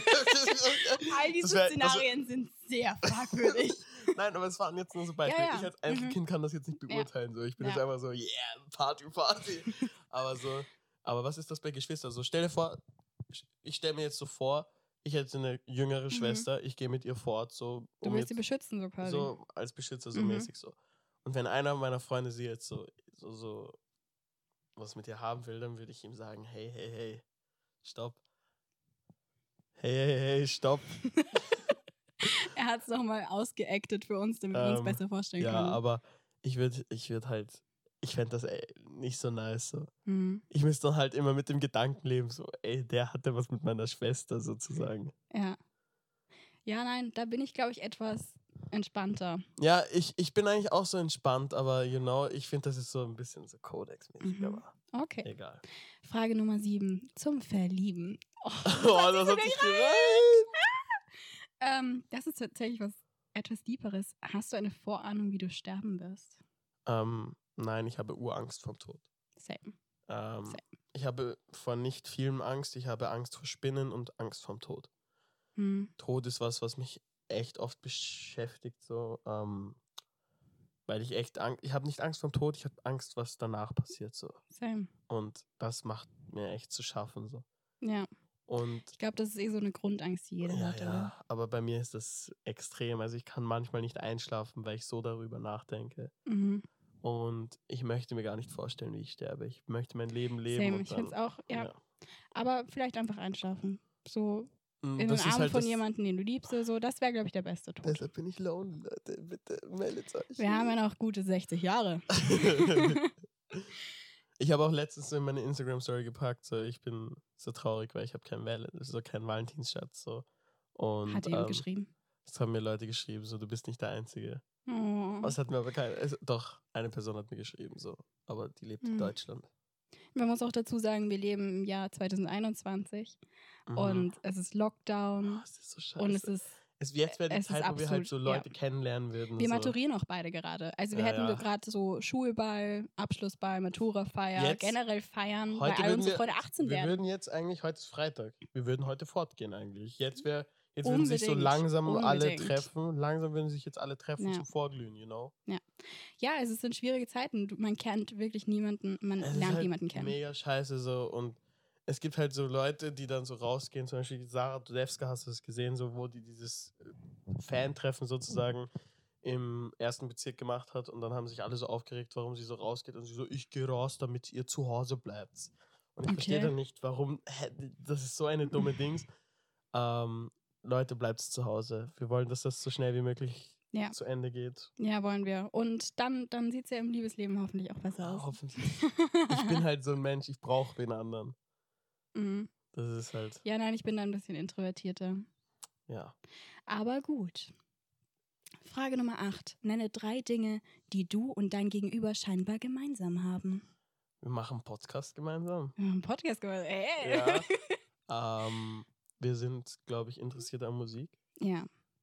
All diese Das wär- das wär- Szenarien sind sehr fragwürdig. Nein, aber es waren jetzt nur so Beispiele. Ja, ja. Ich als Einzelkind kann das jetzt nicht beurteilen. So. Ich bin Ja. jetzt einfach so, yeah, Party, Party. aber so, aber was ist das bei Geschwistern? So, stell dir vor, ich stelle mir jetzt so vor, ich hätte eine jüngere Mhm. Schwester, ich gehe mit ihr fort, so, Du um willst sie jetzt, beschützen, so quasi. so als Beschützer, so Mhm. mäßig so. Und wenn einer meiner Freunde sie jetzt so, so, so was mit ihr haben will, dann würde ich ihm sagen, hey, hey, hey, stopp. Hey, hey, hey, stopp. Er hat es nochmal ausgeactet für uns, damit wir uns Ähm, besser vorstellen Ja, können. aber ich würde ich würd halt, ich fände das ey, nicht so nice. So. Mhm. Ich müsste dann halt immer mit dem Gedanken leben, so, ey, der hatte was mit meiner Schwester sozusagen. Ja. Ja, nein, da bin ich, glaube ich, etwas entspannter. Ja, ich, ich bin eigentlich auch so entspannt, aber you know, ich finde, das ist so ein bisschen so Codex-mäßig, Mhm. aber Okay. egal. Frage Nummer sieben. Zum Verlieben. Oh, Oh, das hat sich gereiht. ähm, das ist tatsächlich was etwas Deeperes. Hast du eine Vorahnung, wie du sterben wirst? Ähm, nein, ich habe Urangst vom Tod. Same. Ähm, Same. ich habe vor nicht vielem Angst. Ich habe Angst vor Spinnen und Angst vom Tod. Hm. Tod ist was, was mich echt oft beschäftigt, so, ähm, weil ich echt Angst, ich habe nicht Angst vom Tod, ich habe Angst, was danach passiert, so. Same. Und das macht mir echt zu schaffen, so. Ja. Und Ich glaube, das ist eh so eine Grundangst, die jeder ja, hat, ja, oder? aber bei mir ist das extrem. Also ich kann manchmal nicht einschlafen, weil ich so darüber nachdenke. Mhm. Und ich möchte mir gar nicht vorstellen, wie ich sterbe. Ich möchte mein Leben leben. Same. Und Ich dann, finde es auch, ja. ja. Aber vielleicht einfach einschlafen. So Mm, in den das ist Armen halt von das, jemandem, den du liebst oder so. Das wäre, glaube ich, der beste Tod. deshalb bin ich lonely, Leute. Bitte meldet euch. Wir haben ja noch gute sechzig Jahre. Ich habe auch letztens so in meine Instagram-Story gepackt, so ich bin so traurig, weil ich habe kein Val so keinen Valentinsschatz. So. Und Hat jemand ähm, geschrieben. das haben mir Leute geschrieben, so du bist nicht der Einzige. Oh. Das hat mir aber keine. Also, doch, eine Person hat mir geschrieben, so. Aber die lebt in Hm. Deutschland. Man muss auch dazu sagen, wir leben im Jahr zwanzig einundzwanzig Mhm. und es ist Lockdown Oh, es ist so scheiße. und es ist, es, jetzt wäre die es ist Zeit, wo wir halt absolut- so Leute kennenlernen würden. wir so. maturieren auch beide gerade. Also wir Ja, hätten ja. gerade so Schulball, Abschlussball, Maturafeier, Jetzt- generell feiern, Heute weil all würden unsere wir- Freunde achtzehn Wir werden. würden jetzt eigentlich, heute ist Freitag, wir würden heute fortgehen eigentlich. Jetzt wäre, jetzt würden sich so Unbedingt, langsam alle unbedingt. treffen, langsam würden sich jetzt alle treffen Ja. zum Vorglühen, you know? Ja, es sind schwierige Zeiten. Du- Man kennt wirklich niemanden, man Es ist lernt halt niemanden kennen. mega scheiße so und es gibt halt so Leute, die dann so rausgehen, zum Beispiel Sarah Dudewska, hast du das gesehen, so wo die dieses äh, Fan-Treffen sozusagen im ersten Bezirk gemacht hat und dann haben sich alle so aufgeregt, warum sie so rausgeht und sie so, ich gehe raus, damit ihr zu Hause bleibt. Und ich Okay. verstehe dann nicht, warum, hä, das ist so eine dumme Dings. Ähm, Leute, bleibt zu Hause. Wir wollen, dass das so schnell wie möglich Ja. zu Ende geht. Ja, wollen wir. Und dann, dann sieht es ja im Liebesleben hoffentlich auch besser Ja, aus. hoffentlich. Ich bin halt so ein Mensch, ich brauche den anderen. Mhm. Das ist halt, Ja, nein, ich bin da ein bisschen introvertierter. ja. Aber gut. Frage Nummer acht. Nenne drei Dinge, die du und dein Gegenüber scheinbar gemeinsam haben. Wir machen einen Podcast gemeinsam. Wir haben einen Podcast gemacht. Ey. Ja. ähm, wir sind, glaube ich, interessiert an Musik. Ja,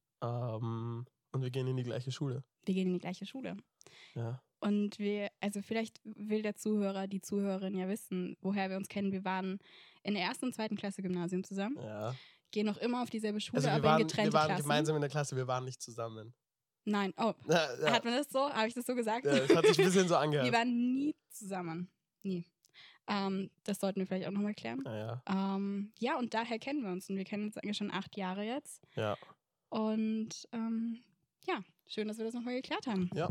Ähm, und wir gehen in die gleiche Schule. wir gehen in die gleiche Schule. Ja. Und wir, also vielleicht will der Zuhörer, die Zuhörerin ja wissen, woher wir uns kennen. Wir waren in der ersten und zweiten Klasse Gymnasium zusammen, ja. gehen noch immer auf dieselbe Schule, Also wir aber waren, in getrennte wir waren Klassen. gemeinsam in der Klasse, wir waren nicht zusammen. Nein, oh, Ja, ja. hat man das so? Habe ich das so gesagt? Ja, das hat sich ein bisschen so Wir angehört. waren nie zusammen. Nie. Ähm, das sollten wir vielleicht auch nochmal klären. Naja, Ähm, ja, und daher kennen wir uns. Und wir kennen uns eigentlich schon acht Jahre jetzt. ja. Und ähm, ja, schön, dass wir das nochmal geklärt haben. Ja.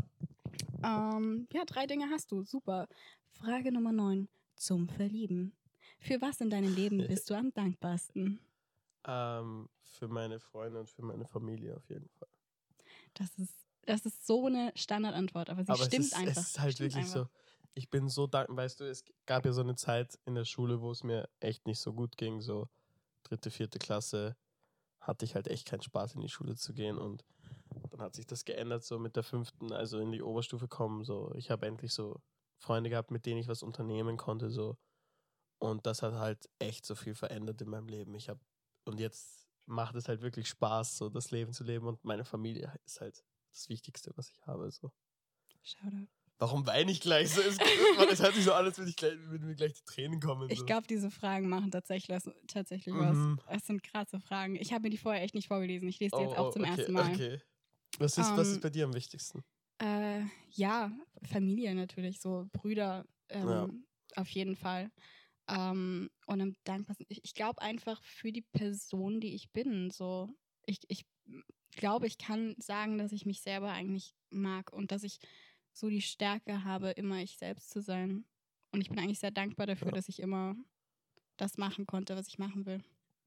Ähm, ja, drei Dinge hast du. Super. Frage Nummer neun. Zum Verlieben. Für was in deinem Leben bist du am dankbarsten? Ähm, für meine Freunde und für meine Familie auf jeden Fall. Das ist, das ist so eine Standardantwort, aber sie Aber stimmt es ist, einfach. es ist halt stimmt wirklich einfach. so, ich bin so dankbar, weißt du, es gab ja so eine Zeit in der Schule, wo es mir echt nicht so gut ging, so dritte, vierte Klasse hatte ich halt echt keinen Spaß in die Schule zu gehen und dann hat sich das geändert, so mit der fünften, also in die Oberstufe kommen, so ich habe endlich so Freunde gehabt, mit denen ich was unternehmen konnte, so und das hat halt echt so viel verändert in meinem Leben. Ich habe und jetzt macht es halt wirklich Spaß, so das Leben zu leben und meine Familie ist halt das Wichtigste, was ich habe, so. Shoutout. Warum weine ich gleich so? Es, es hört sich so an, als würde ich gleich, würden mir gleich die Tränen kommen. Ich so. glaube, diese Fragen machen tatsächlich, was, tatsächlich was. Mhm. Das sind krasse Fragen. Ich habe mir die vorher echt nicht vorgelesen. Ich lese die Oh, jetzt auch oh, zum okay, ersten Mal. Okay. Was ist, was Ähm, ist bei dir am wichtigsten? Äh, ja, Familie natürlich, so Brüder ähm, Ja. auf jeden Fall. Ähm, und am dankbarsten, ich, ich glaube einfach für die Person, die ich bin. So, ich, ich glaube, ich kann sagen, dass ich mich selber eigentlich mag und dass ich so die Stärke habe, immer ich selbst zu sein. Und ich bin eigentlich sehr dankbar dafür, Ja. dass ich immer das machen konnte, was ich machen will.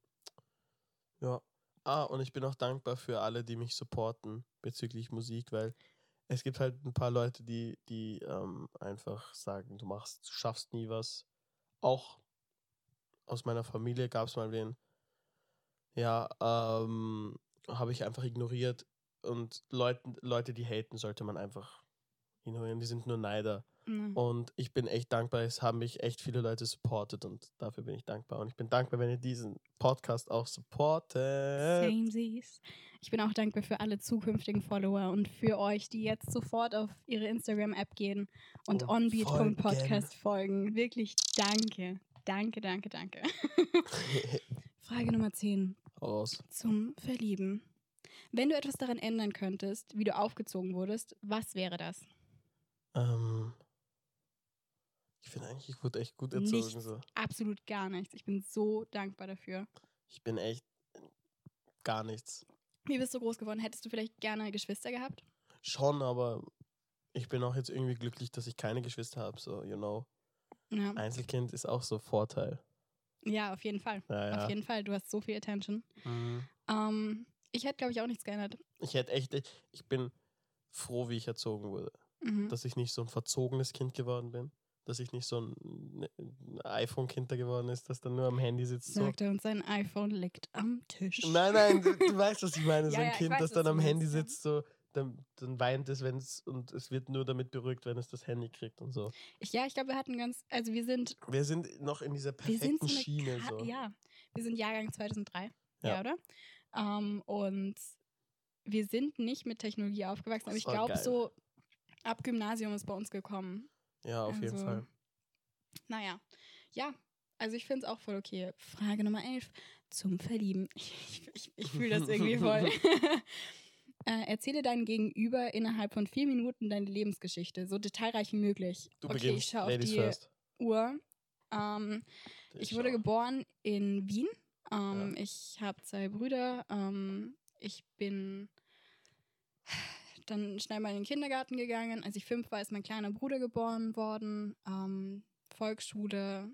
Ja. Ah, und ich bin auch dankbar für alle, die mich supporten bezüglich Musik, weil es gibt halt ein paar Leute, die, die ähm, einfach sagen, du machst, du schaffst nie was. Auch aus meiner Familie gab es mal wen, ja, ähm, habe ich einfach ignoriert. Und Leute, Leute, die haten, sollte man einfach ignorieren. Die sind nur Neider. Mhm. Und ich bin echt dankbar, es haben mich echt viele Leute supportet und dafür bin ich dankbar. Und ich bin dankbar, wenn ihr diesen Podcast auch supportet. Samesies. Ich bin auch dankbar für alle zukünftigen Follower und für euch, die jetzt sofort auf ihre Instagram-App gehen und Und onbeat punkt folgen. podcast folgen. Wirklich danke. Danke, danke, danke. Frage Nummer zehn. Aus. Zum Verlieben. Wenn du etwas daran ändern könntest, wie du aufgezogen wurdest, was wäre das? Ähm, ich finde eigentlich, ich wurde echt gut erzogen. Nichts, So. absolut gar nichts. Ich bin so dankbar dafür. Ich bin echt gar nichts. Wie bist du groß geworden? Hättest du vielleicht gerne Geschwister gehabt? Schon, aber ich bin auch jetzt irgendwie glücklich, dass ich keine Geschwister habe. So, you know. Ja, Einzelkind ist auch so ein Vorteil. ja auf jeden Fall. Ja, ja. Auf jeden Fall. Du hast so viel Attention. Mhm. Ähm, ich hätte, glaube ich, auch nichts geändert. Ich hätte echt, ich bin froh, wie ich erzogen wurde. Mhm. Dass ich nicht so ein verzogenes Kind geworden bin. Dass ich nicht so ein, ein iPhone-Kind da geworden ist, das dann nur am Handy sitzt. So. Sagt er und sein iPhone liegt am Tisch. Nein, nein, du, du weißt, was ich meine. So Ja, ein ja, ich Kind, weiß, das was dann du am meinst, Handy ja. sitzt, so, dann, dann weint es, wenn es, und es wird nur damit beruhigt, wenn es das Handy kriegt und so. Ich, ja, ich glaube, wir hatten ganz, also wir sind, Wir sind noch in dieser wir sind perfekten so eine, Schiene. Ka- So. ja, wir sind Jahrgang zweitausenddrei, Ja. ja, oder? Ähm, und wir sind nicht mit Technologie aufgewachsen, aber Das ich war glaube, geil. so ab Gymnasium ist bei uns gekommen. Ja, auf jeden Also, Fall. Naja, ja, also ich finde es auch voll okay. Frage Nummer elf zum Verlieben. Ich, ich, ich fühle das irgendwie voll. äh, erzähle deinem Gegenüber innerhalb von vier Minuten deine Lebensgeschichte, so detailreich wie möglich. Du okay, ich beginnst. schaue auf Ladies die first. Uhr. Ähm, ich wurde schau. geboren in Wien. Ähm, Ja. Ich habe zwei Brüder. Ähm, ich bin dann schnell mal in den Kindergarten gegangen. Als ich fünf war, ist mein kleiner Bruder geboren worden. Ähm, Volksschule,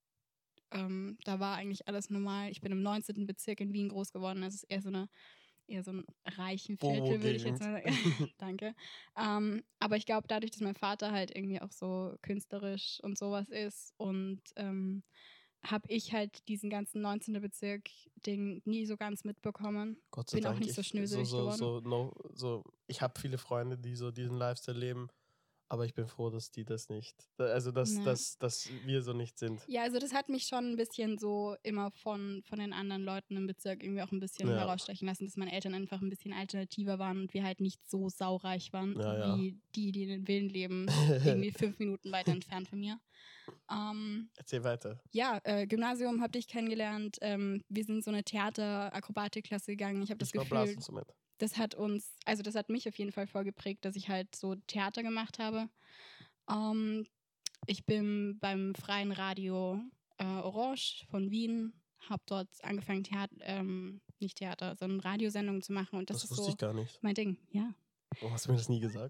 ähm, da war eigentlich alles normal. Ich bin im neunzehnten Bezirk in Wien groß geworden. Das ist eher so eine eher so ein reichen Viertel, würde ich jetzt mal sagen. Danke. Ähm, aber ich glaube, dadurch, dass mein Vater halt irgendwie auch so künstlerisch und sowas ist und ähm, habe ich halt diesen ganzen neunzehnten Bezirk-Ding nie so ganz mitbekommen. Gott sei Bin Dank. auch nicht so ich, schnöselig so, so, geworden. so, no, so, ich habe viele Freunde, die so diesen Lifestyle leben, aber ich bin froh, dass die das nicht, also dass, Ja. dass, dass wir so nicht sind. Ja, also das hat mich schon ein bisschen so immer von, von den anderen Leuten im Bezirk irgendwie auch ein bisschen Ja. herausstechen lassen, dass meine Eltern einfach ein bisschen alternativer waren und wir halt nicht so saureich waren, Ja, ja. wie die, die in den Villen leben, irgendwie fünf Minuten weiter entfernt von mir. Ähm, Erzähl weiter. ja, äh, Gymnasium habe ich kennengelernt. Ähm, wir sind so eine Theater-Akrobatik-Klasse gegangen. Ich habe das Ich war Gefühl, Blasinstrument. das hat uns, also das hat mich auf jeden Fall voll geprägt, dass ich halt so Theater gemacht habe. Ähm, ich bin beim Freien Radio äh, Orange von Wien, habe dort angefangen, Theater, ähm, nicht Theater, sondern Radiosendungen zu machen und das, Das, ist wusste so ich gar nicht. mein Ding, ja. Warum hast du mir das nie gesagt?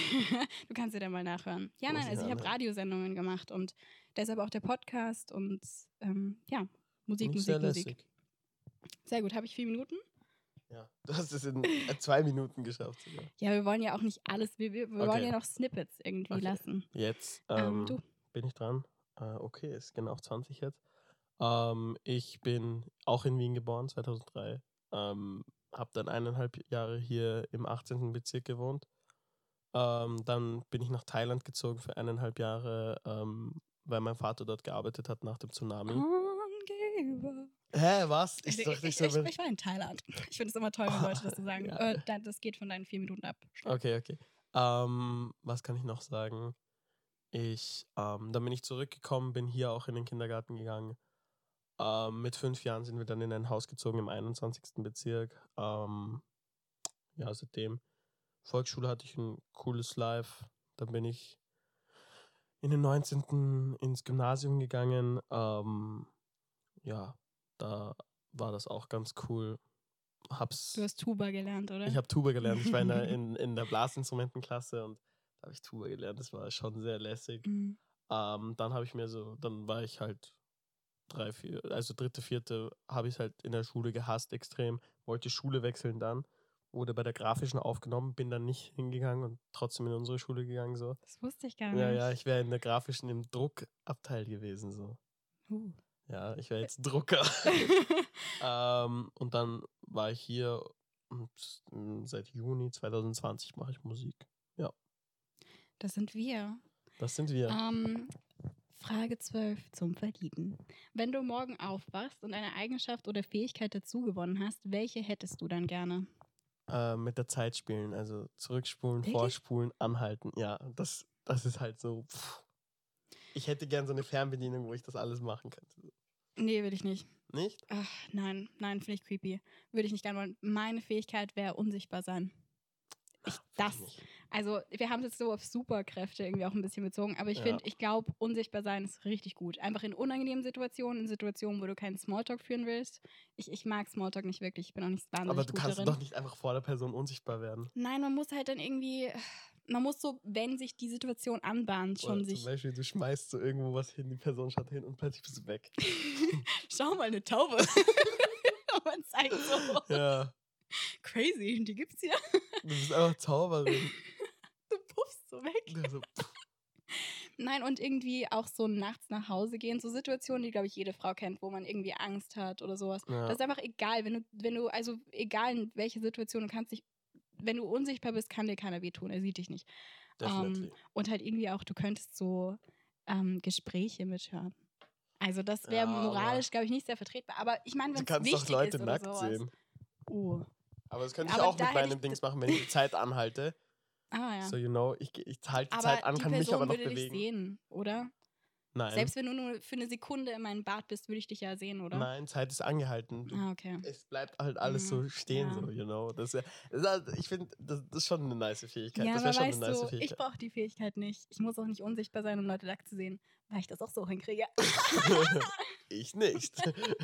Du kannst dir da mal nachhören. Ja, Muss nein, ich also ich habe anhören. Radiosendungen gemacht und deshalb auch der Podcast und ähm, ja, Musik, Nicht Musik, sehr Musik. lässig. Sehr gut, habe ich vier Minuten? Ja, du hast es in äh, zwei Minuten geschafft sogar. Ja, wir wollen ja auch nicht alles, wir, wir, wir Okay. wollen ja noch Snippets irgendwie Okay. lassen. Jetzt Ähm, ähm, du. bin ich dran. Äh, okay, es gehen auch zwanzig jetzt. Ähm, ich bin auch in Wien geboren, zweitausenddrei. Ähm, habe dann eineinhalb Jahre hier im achtzehnten Bezirk gewohnt. Ähm, dann bin ich nach Thailand gezogen für eineinhalb Jahre, ähm, weil mein Vater dort gearbeitet hat nach dem Tsunami. Angeber. Hä, was? Ich Ich, ich, dachte, ich, ich, so, ich, ich war in Thailand. Ich finde es immer toll, wenn Leute das so sagen. Ja. Äh, da- das geht von deinen vier Minuten ab. Schnell. Okay, okay. Ähm, was kann ich noch sagen? Ich, ähm, dann bin ich zurückgekommen, bin hier auch in den Kindergarten gegangen. Ähm, mit fünf Jahren sind wir dann in ein Haus gezogen im einundzwanzigsten Bezirk. Ähm, ja, seitdem. Volksschule hatte ich ein cooles Life. Dann bin ich in den neunzehnten ins Gymnasium gegangen. Ähm, ja, da war das auch ganz cool. Hab's, Du hast Tuba gelernt, oder? ich habe Tuba gelernt. Ich war in der, in, in der Blasinstrumentenklasse und da habe ich Tuba gelernt. Das war schon sehr lässig. Mhm. Ähm, dann habe ich mir so, dann war ich halt drei, vier, also dritte, vierte habe ich halt in der Schule gehasst extrem. Wollte Schule wechseln dann. Wurde bei der Grafischen aufgenommen, bin dann nicht hingegangen und trotzdem in unsere Schule gegangen. So. Das wusste ich gar Ja, nicht. ja, ich wäre in der Grafischen im Druckabteil gewesen. So. Uh. Ja, ich wäre jetzt Drucker. ähm, und dann war ich hier und mm, seit Juni zwanzig zwanzig mache ich Musik. Ja, Das sind wir. das sind wir. Ähm, Frage zwölf zum Verlieben. Wenn du morgen aufwachst und eine Eigenschaft oder Fähigkeit dazu gewonnen hast, welche hättest du dann gerne? Äh, mit der Zeit spielen, also zurückspulen, Wirklich? vorspulen, anhalten. Ja, das, das ist halt so. Pff. Ich hätte gern so eine Fernbedienung, wo ich das alles machen könnte. Nee, will ich nicht. Nicht? Ach, nein, nein, finde ich creepy. Würde ich nicht gerne wollen. Meine Fähigkeit wäre unsichtbar sein. Ich, Ach, das, nicht. also wir haben es jetzt so auf Superkräfte irgendwie auch ein bisschen bezogen, aber ich Ja. finde, ich glaube, unsichtbar sein ist richtig gut. Einfach in unangenehmen Situationen, in Situationen, wo du keinen Smalltalk führen willst. Ich, ich mag Smalltalk nicht wirklich, ich bin auch nicht wahnsinnig Aber du gut kannst darin. doch nicht einfach vor der Person unsichtbar werden. Nein, man muss halt dann irgendwie, man muss so, wenn sich die Situation anbahnt, schon Oder sich, zum Beispiel, du schmeißt so irgendwo was hin, die Person schaut hin und plötzlich bist du weg. schau mal, eine Taube. Man zeigt so, Ja, crazy, die gibt's hier. du bist einfach Zauberin. Du puffst so weg. Ja, so, Nein, und irgendwie auch so nachts nach Hause gehen, so Situationen, die, glaube ich, jede Frau kennt, wo man irgendwie Angst hat oder sowas. ja. Das ist einfach egal, wenn du, wenn du, also egal in welche Situation, du kannst dich, wenn du unsichtbar bist, kann dir keiner wehtun, er sieht dich nicht. Definitely. Ähm, und halt irgendwie auch, du könntest so ähm, Gespräche mithören. Also das wäre Ja, aber- moralisch, glaube ich, nicht sehr vertretbar. Aber ich meine, Du wenn es kannst wichtig doch Leute ist oder nackt sowas. sehen. Oh. Aber das könnte ich Aber auch da mit hätte meinem ich- Dings machen, wenn ich die Zeit anhalte. Ah ja. So, you know, ich, ich halte die aber Zeit an, die kann mich Person aber noch würde dich bewegen. sehen, oder? Nein, Selbst wenn du nur für eine Sekunde in meinem Bad bist, würde ich dich ja sehen, oder? nein, Zeit ist angehalten. Du, Ah, okay. es bleibt halt alles so Mhm, stehen, ja. so, you know. Das, ist ja- das ist halt, ich finde, das, das ist schon eine nice Fähigkeit. Ja, das aber wäre schon weißt eine nice du, ich Fähigkeit. brauche die Fähigkeit nicht. Ich muss auch nicht unsichtbar sein, um Leute nackt zu sehen, weil ich das auch so hinkriege. Ich nicht.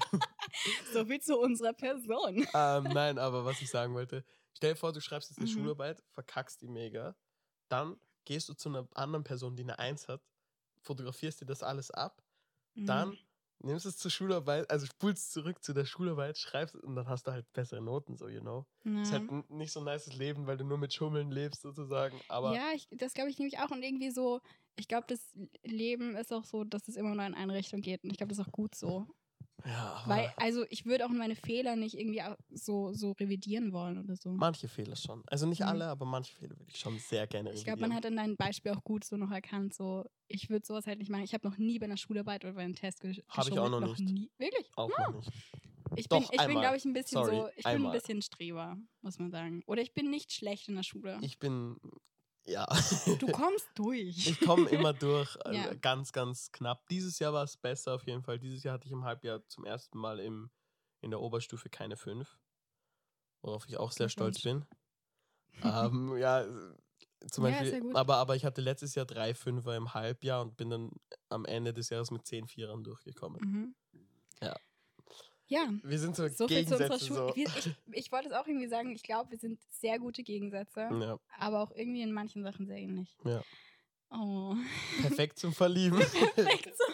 So viel zu unserer Person. ähm, nein, aber was ich sagen wollte, stell dir vor, du schreibst jetzt eine Mhm. Schularbeit, verkackst die mega, dann gehst du zu einer anderen Person, die eine Eins hat, fotografierst dir das alles ab, dann nimmst es zur Schularbeit, also spulst zurück zu der Schularbeit, schreibst und dann hast du halt bessere Noten, so, you know. Mhm. Ist Ja, halt n- nicht so ein nices Leben, weil du nur mit Schummeln lebst, sozusagen, aber ja ich, das glaube ich nämlich auch. Und irgendwie so, ich glaube, das Leben ist auch so, dass es immer nur in eine Richtung geht. Und ich glaube, das ist auch gut so. ja, aber Weil, also ich würde auch meine Fehler nicht irgendwie auch so, so revidieren wollen oder so. manche Fehler schon. Also nicht Mhm. alle, aber manche Fehler würde ich schon sehr gerne Ich glaube, man revidieren. hat in deinem Beispiel auch gut so noch erkannt, so, ich würde sowas halt nicht machen. Ich habe noch nie bei einer Schularbeit oder bei einem Test gesch Hab ich auch geschummelt, noch nicht. Nie. Wirklich? Auch noch nicht. Ich Doch, bin, ich bin einmal. glaube ich, ein bisschen Sorry, so, ich bin ein einmal. bisschen Streber, muss man sagen. Oder ich bin nicht schlecht in der Schule. Ich bin, ja. Du kommst durch. Ich komme immer durch, äh, Ja. ganz, ganz knapp. Dieses Jahr war es besser auf jeden Fall. Dieses Jahr hatte ich im Halbjahr zum ersten Mal im, in der Oberstufe keine fünf, worauf ich auch sehr stolz bin. ähm, ja, äh, zum Ja, Beispiel, sehr gut. aber, aber ich hatte letztes Jahr drei Fünfer im Halbjahr und bin dann am Ende des Jahres mit zehn Vierern durchgekommen. Mhm. Ja. Ja, Wir sind so, so viel zu unserer Gegensätze. Schule. So. Wir- Ich, ich wollte es auch irgendwie sagen, ich glaube, wir sind sehr gute Gegensätze, Ja, aber auch irgendwie in manchen Sachen sehr ähnlich. ja. Oh. Perfekt zum Verlieben. Perfekt so.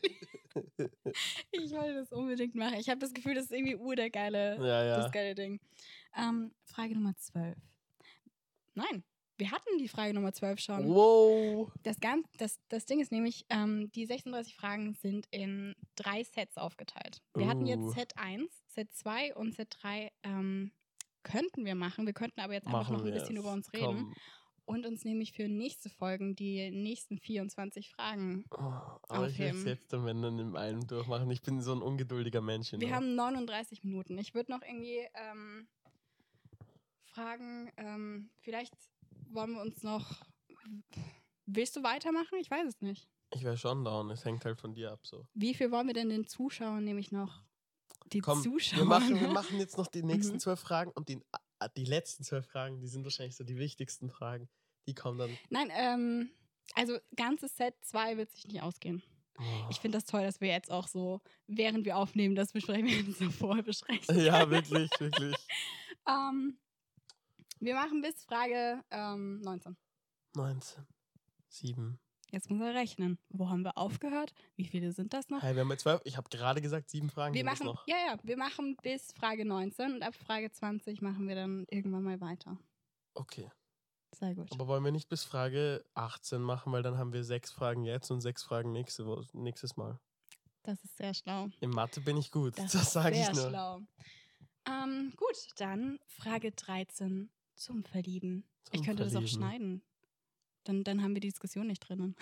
Ich wollte das unbedingt machen. Ich habe das Gefühl, das ist irgendwie ur der geile, ja, ja. das geile Ding. Ähm, Frage Nummer zwölf. Nein, wir hatten die Frage Nummer zwölf schon. Wow. Das, Gan das, das Ding ist nämlich, ähm, die sechsunddreißig Fragen sind in drei Sets aufgeteilt. Wir hatten jetzt Uh. Set eins, Set zwei und Set drei ähm, könnten wir machen. Wir könnten aber jetzt einfach Machen noch ein wir bisschen es. über uns reden Komm. und uns nämlich für nächste Folgen die nächsten vierundzwanzig Fragen. Oh, aber ich will es Aufheben. jetzt dann, wenn dann in einem durchmachen. Ich bin so ein ungeduldiger Mensch. you Wir know. haben neununddreißig Minuten. Ich würde noch irgendwie ähm, fragen, ähm, vielleicht wollen wir uns noch. Willst du weitermachen? Ich weiß es nicht. Ich wäre schon down. Es hängt halt von dir ab. So. Wie viel wollen wir denn den Zuschauern nämlich noch? Die Komm, Zuschauer. wir machen, wir machen jetzt noch die nächsten Mhm. zwölf Fragen und die, ah, die letzten zwölf Fragen, die sind wahrscheinlich so die wichtigsten Fragen. Die kommen dann. Nein, ähm, Also ganzes Set zwei wird sich nicht ausgehen. Oh. Ich finde das toll, dass wir jetzt auch so, während wir aufnehmen, das besprechen, wir uns so vorher besprechen. Ja, wirklich, wirklich. ähm, wir machen bis Frage ähm, neunzehn. neunzehn. sieben. Jetzt muss er rechnen. Wo haben wir aufgehört? Wie viele sind das noch? Hey, wir haben jetzt zwölf. Ich habe gerade gesagt, sieben Fragen Wir sind es machen, noch. ja, ja, wir machen bis Frage neunzehn und ab Frage zwanzig machen wir dann irgendwann mal weiter. Okay. Sehr gut. Aber wollen wir nicht bis Frage achtzehn machen, weil dann haben wir sechs Fragen jetzt und sechs Fragen nächste Wo- nächstes Mal. Das ist sehr schlau. In Mathe bin ich gut, Das, das, ist sage ich sehr nur. schlau. Ähm, gut, dann Frage dreizehn zum Verlieben. Zum ich könnte das auch Verlieben. schneiden. Dann, dann haben wir die Diskussion nicht drinnen.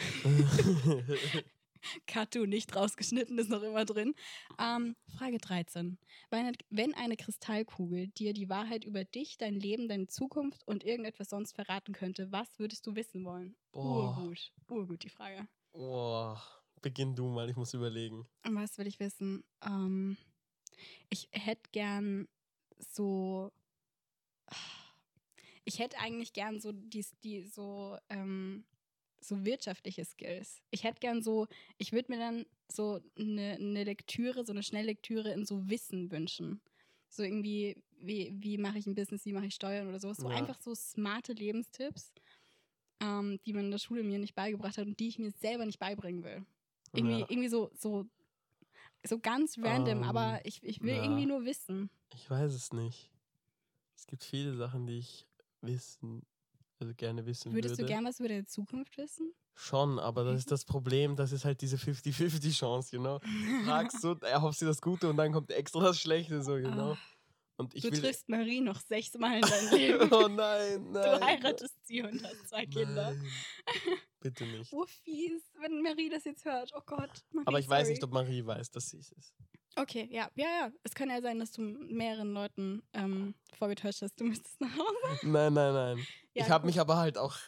Katu, nicht rausgeschnitten, ist noch immer drin. Ähm, Frage dreizehn. Wenn eine, wenn eine Kristallkugel dir die Wahrheit über dich, dein Leben, deine Zukunft und irgendetwas sonst verraten könnte, was würdest du wissen wollen? Boah. Urgut. Urgut, die Frage. Boah. Beginn du mal, ich muss überlegen. Und was will ich wissen? Ähm, ich hätte gern so... Ich hätte eigentlich gern so die, die so, ähm, so wirtschaftliche Skills. Ich hätte gern so, ich würde mir dann so eine, eine Lektüre, so eine Schnelllektüre in so Wissen wünschen. So irgendwie, wie, wie mache ich ein Business, wie mache ich Steuern oder sowas. So Ja. einfach so smarte Lebenstipps, ähm, die man in der Schule mir nicht beigebracht hat und die ich mir selber nicht beibringen will. Irgendwie, Ja. irgendwie so, so, so ganz random, Ähm, aber ich, ich will ja. irgendwie nur wissen. Ich weiß es nicht. Es gibt viele Sachen, die ich wissen, also gerne wissen Würdest würde. du gern was über deine Zukunft wissen? Schon, aber das ist das Problem, das ist halt diese fünfzig fünfzig Chance, you know. Fragst du, erhoffst dir das Gute und dann kommt extra das Schlechte, so, you know. Und ich Du will... triffst Marie noch sechsmal in deinem Leben. Oh nein, nein. Du heiratest sie und hast zwei Kinder. Nein. Bitte nicht. Oh, fies, wenn Marie das jetzt hört. Oh Gott. Marie, Aber ich weiß sorry. nicht, ob Marie weiß, dass sie es ist. Okay, ja, ja, ja. Es kann ja sein, dass du mehreren Leuten ähm, vorgetäuscht hast. Du müsstest nach Hause. Nein, nein, nein. Ja, ich habe gut. mich aber halt auch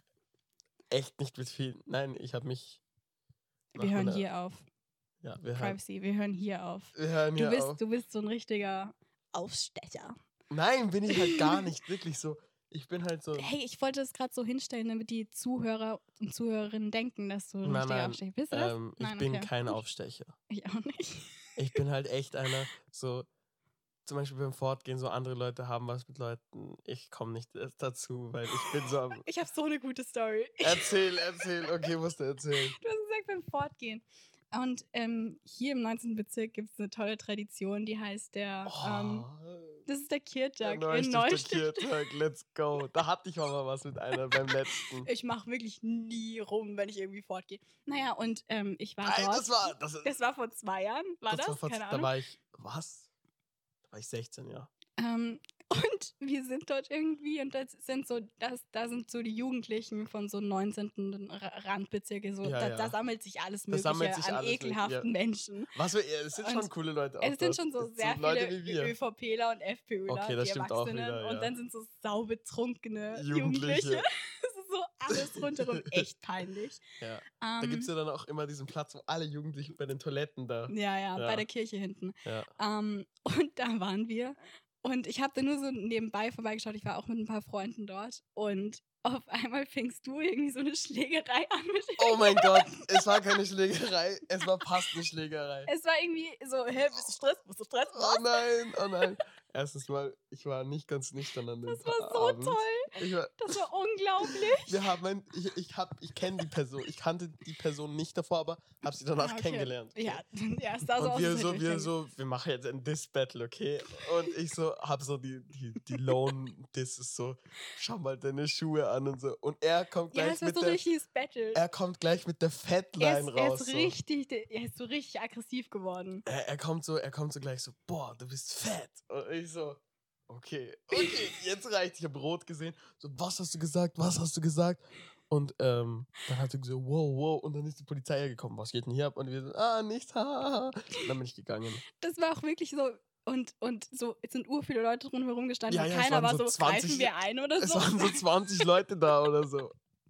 echt nicht mit viel... Nein, ich habe mich... nach Wir hören meiner- hier auf. Ja, wir hören, Privacy, wir hören hier auf. wir hören Du hier bist, auf. du bist so ein richtiger Aufstecher. Nein, bin ich halt gar nicht. Wirklich so. Ich bin halt so... Hey, ich wollte das gerade so hinstellen, damit die Zuhörer und Zuhörerinnen denken, dass du ein Nein, richtiger nein, Aufstecher bist. Du das? Ähm, ich Nein, bin okay. kein Aufstecher. Ich auch nicht. Ich bin halt echt einer, so, zum Beispiel beim Fortgehen, so andere Leute haben was mit Leuten. Ich komme nicht erst dazu, weil ich bin so am. Ich habe so eine gute Story. Erzähl, erzähl, okay, musst du erzählen. Du hast gesagt, beim Fortgehen. Und ähm, hier im neunzehnten Bezirk gibt es eine tolle Tradition, die heißt der, ähm, das ist der Kirtag der in Neustifter Neustadt. Kirtag, let's go. Da hatte ich auch mal was mit einer beim letzten. Ich mache wirklich nie rum, wenn ich irgendwie fortgehe. Naja, und ähm, ich war Nein, dort. das war, das, Das war vor zwei Jahren, war das? war vor- Keine da Ahnung. war ich, was? Da war ich sechzehn, ja. Ähm, und wir sind dort irgendwie und das sind so, das, da sind so die Jugendlichen von so neunzehnten Ra- Randbezirke, so, Ja, da, ja. da sammelt sich alles Da Mögliche sammelt sich an alles ekelhaften Mögliche, Menschen. Was wir, es sind Und schon coole Leute auch Es sind dort. schon so Es sind sehr Leute viele wie wir. ÖVPler und FPÖler, Okay, das die stimmt auch Erwachsenen. wieder, ja. Und dann sind so saubetrunkene Jugendliche. Jugendliche. Das ist so alles rundherum echt peinlich. Ja. Ähm, Da gibt es ja dann auch immer diesen Platz, wo alle Jugendlichen bei den Toiletten da. ja, ja, Ja. bei der Kirche hinten. Ja. Ähm, und da waren wir. Und ich habe da nur so nebenbei vorbeigeschaut. Ich war auch mit ein paar Freunden dort. Und auf einmal fängst du irgendwie so eine Schlägerei an mit Oh mein Gott, es war keine Schlägerei, es war fast eine Schlägerei. Es war irgendwie so, hä, bist du Stress? Bist du Stress? Oh nein, oh nein. Erstens mal, ich war nicht ganz nüchtern an dem Das war so Abend. toll. Ich, war, Das war unglaublich. wir haben ein, ich, ich, hab, ich kenne die Person, ich kannte die Person nicht davor, aber habe sie danach Ah, okay. kennengelernt. okay? Ja, ja, es sah so Und aus, wir als so, hätte ich wir mich so, wir machen jetzt ein Diss-Battle, okay? Und ich so, hab so die, die, die Lone-Disses so, schau mal deine Schuhe an und so. Und er kommt Ja, gleich das war mit so ein der, richtiges Battle. er kommt gleich mit der Er Fatline ist, er raus. ist so. richtig, er ist so richtig aggressiv geworden. Er, er kommt so, er kommt so gleich so, boah, du bist fett. Und ich so, okay, okay, jetzt reicht. Ich habe rot gesehen. So, was hast du gesagt? Was hast du gesagt? Und ähm, dann hat er gesagt, wow, wow. Und dann ist die Polizei gekommen. Was geht denn hier ab? Und wir so, ah, nichts, haha. Und dann bin ich gegangen. Das war auch wirklich so. Und, und so, es sind ur viele Leute drumherum gestanden. Ja, und ja, es keiner waren war so so, zwanzig greifen wir ein oder Es so. waren so zwanzig Leute da oder so.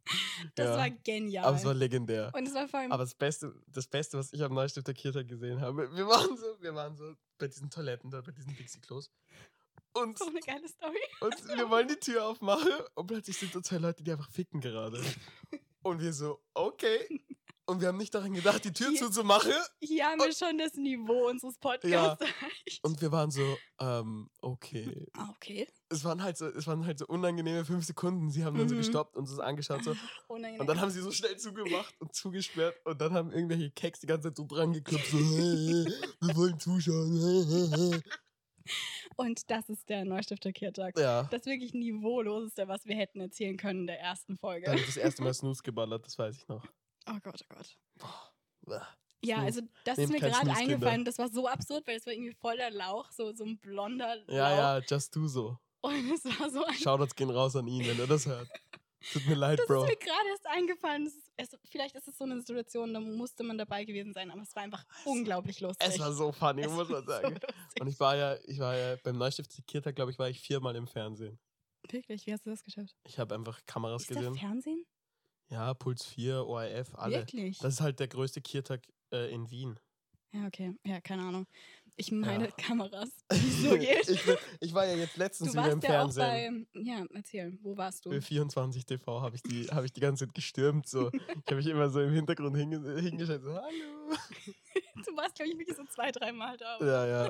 Das Ja. war genial. Aber es war legendär. und es war vor allem. Aber das Beste, das Beste, was ich am Neustifter Kirtag gesehen habe, wir waren so, wir waren so bei diesen Toiletten da, bei diesen Dixie-Klos. Und, so eine geile Story. und wir wollen die Tür aufmachen und plötzlich sind so zwei Leute, die einfach ficken gerade. Und wir so, okay. Und wir haben nicht daran gedacht, die Tür Hier- zuzumachen. Hier haben wir schon das Niveau unseres Podcasts erreicht. Und wir waren so, ähm, okay. Ah, okay. Es waren halt so, es waren halt so unangenehme fünf Sekunden. Sie haben dann so Mhm. gestoppt und uns angeschaut so. Unangenehm. Und dann haben sie so schnell zugemacht und zugesperrt. Und dann haben irgendwelche Keks die ganze Zeit so dran geklopft. So, hey, wir wollen zuschauen. Und das ist der Neustifter Kirtag. Ja. Das ist wirklich Niveauloseste, was wir hätten erzählen können in der ersten Folge. Da habe ich das erste Mal Snooze geballert, das weiß ich noch. Oh Gott, oh Gott. Boah. Ja, Snooze. also das Nehmt ist mir kein gerade Snooze, Kinder. eingefallen. Das war so absurd, weil es war irgendwie voller Lauch, so, so ein blonder Lauch. Ja, ja, just do so. Und es war so ein... Shoutouts gehen raus an ihn, wenn er das hört. Tut mir leid, Das Bro. ist mir gerade erst eingefallen. Das ist, es, vielleicht ist es so eine Situation, da musste man dabei gewesen sein, aber es war einfach unglaublich lustig. Es war so funny, Es muss man war sagen. So lustig. Und ich war ja, ich war ja beim Neustifter-Kirtag, glaube ich, war ich viermal im Fernsehen. Wirklich, wie hast du das geschafft? Ich habe einfach Kameras Ist das gesehen. Fernsehen? Ja, Puls vier, O R F, alle. Wirklich? Das ist halt der größte Kirtag äh, in Wien. Ja, okay. Ja, keine Ahnung. Ich meine Ja. Kameras, wie es nur geht. ich, bin, ich war ja jetzt letztens Du wieder im warst ja auch Fernsehen. bei... Ja, erzähl. Wo warst du? Für vierundzwanzig T V habe ich, die- hab ich die ganze Zeit gestürmt. So. Ich habe mich immer so im Hintergrund hinge hingestellt. So, hallo. Du warst, glaube ich, wirklich so zwei, dreimal da. Ja, ja.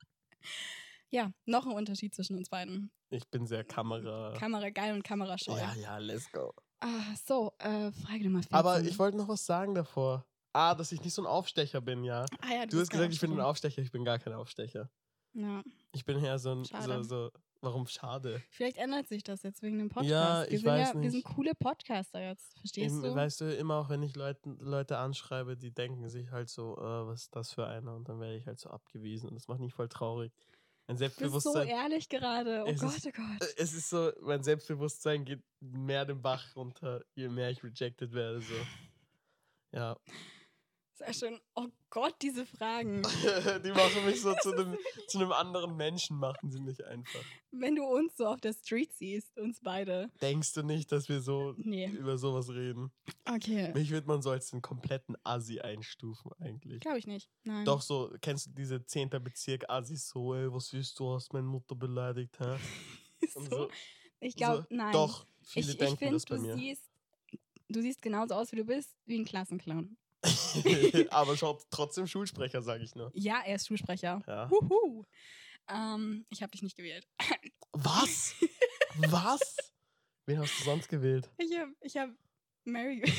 Ja, noch ein Unterschied zwischen uns beiden. Ich bin sehr Kamera... Kamera geil und Kamerascheu. ja, ja, let's go. Ah, so, äh, Frage Nummer vierzehn. Aber ich wollte noch was sagen davor. Ah, dass ich nicht so ein Aufstecher bin, ja. ah, ja, Du bist hast gesagt, kein ich bin ein Aufstecher. Aufstecher. Ich bin gar kein Aufstecher. Ja, Ich bin eher so ein... So, Schade. so, warum schade? vielleicht ändert sich das jetzt wegen dem Podcast. Ja, wir ich sind weiß ja, Wir nicht. sind coole Podcaster jetzt, verstehst Eben, du? weißt du, immer auch wenn ich Leuten, Leute anschreibe, die denken sich halt so, äh, was ist das für einer? Und dann werde ich halt so abgewiesen. Und das macht mich voll traurig. Mein Du bist so Selbstbewusstsein... ehrlich gerade. Oh Es Gott, ist- oh Gott. Äh, Es ist so, mein Selbstbewusstsein geht mehr den Bach runter, je mehr ich rejected werde. So. Ja. Sehr schön. Oh Gott, diese Fragen. Die machen mich so zu einem, zu einem anderen Menschen, machen sie mich einfach. Wenn du uns so auf der Street siehst, uns beide. Denkst du nicht, dass wir so Nee. über sowas reden? Okay. Mich würde man so als den kompletten Assi einstufen eigentlich. Glaube ich nicht. Nein. Doch so, kennst du diese zehnter Bezirk Assis so, ey, was willst du, hast meine Mutter beleidigt, hä? Und so. Ich so, glaube, nein. Doch, viele ich ich denken finde, das bei du mir. siehst, du siehst genauso aus, wie du bist, wie ein Klassenclown. Aber schaut trotzdem Schulsprecher, sage ich nur. Ja, er ist Schulsprecher. Ja. Huhu. Ähm, ich habe dich nicht gewählt. Was? Was? Wen hast du sonst gewählt? Ich habe ich hab Mary gewählt.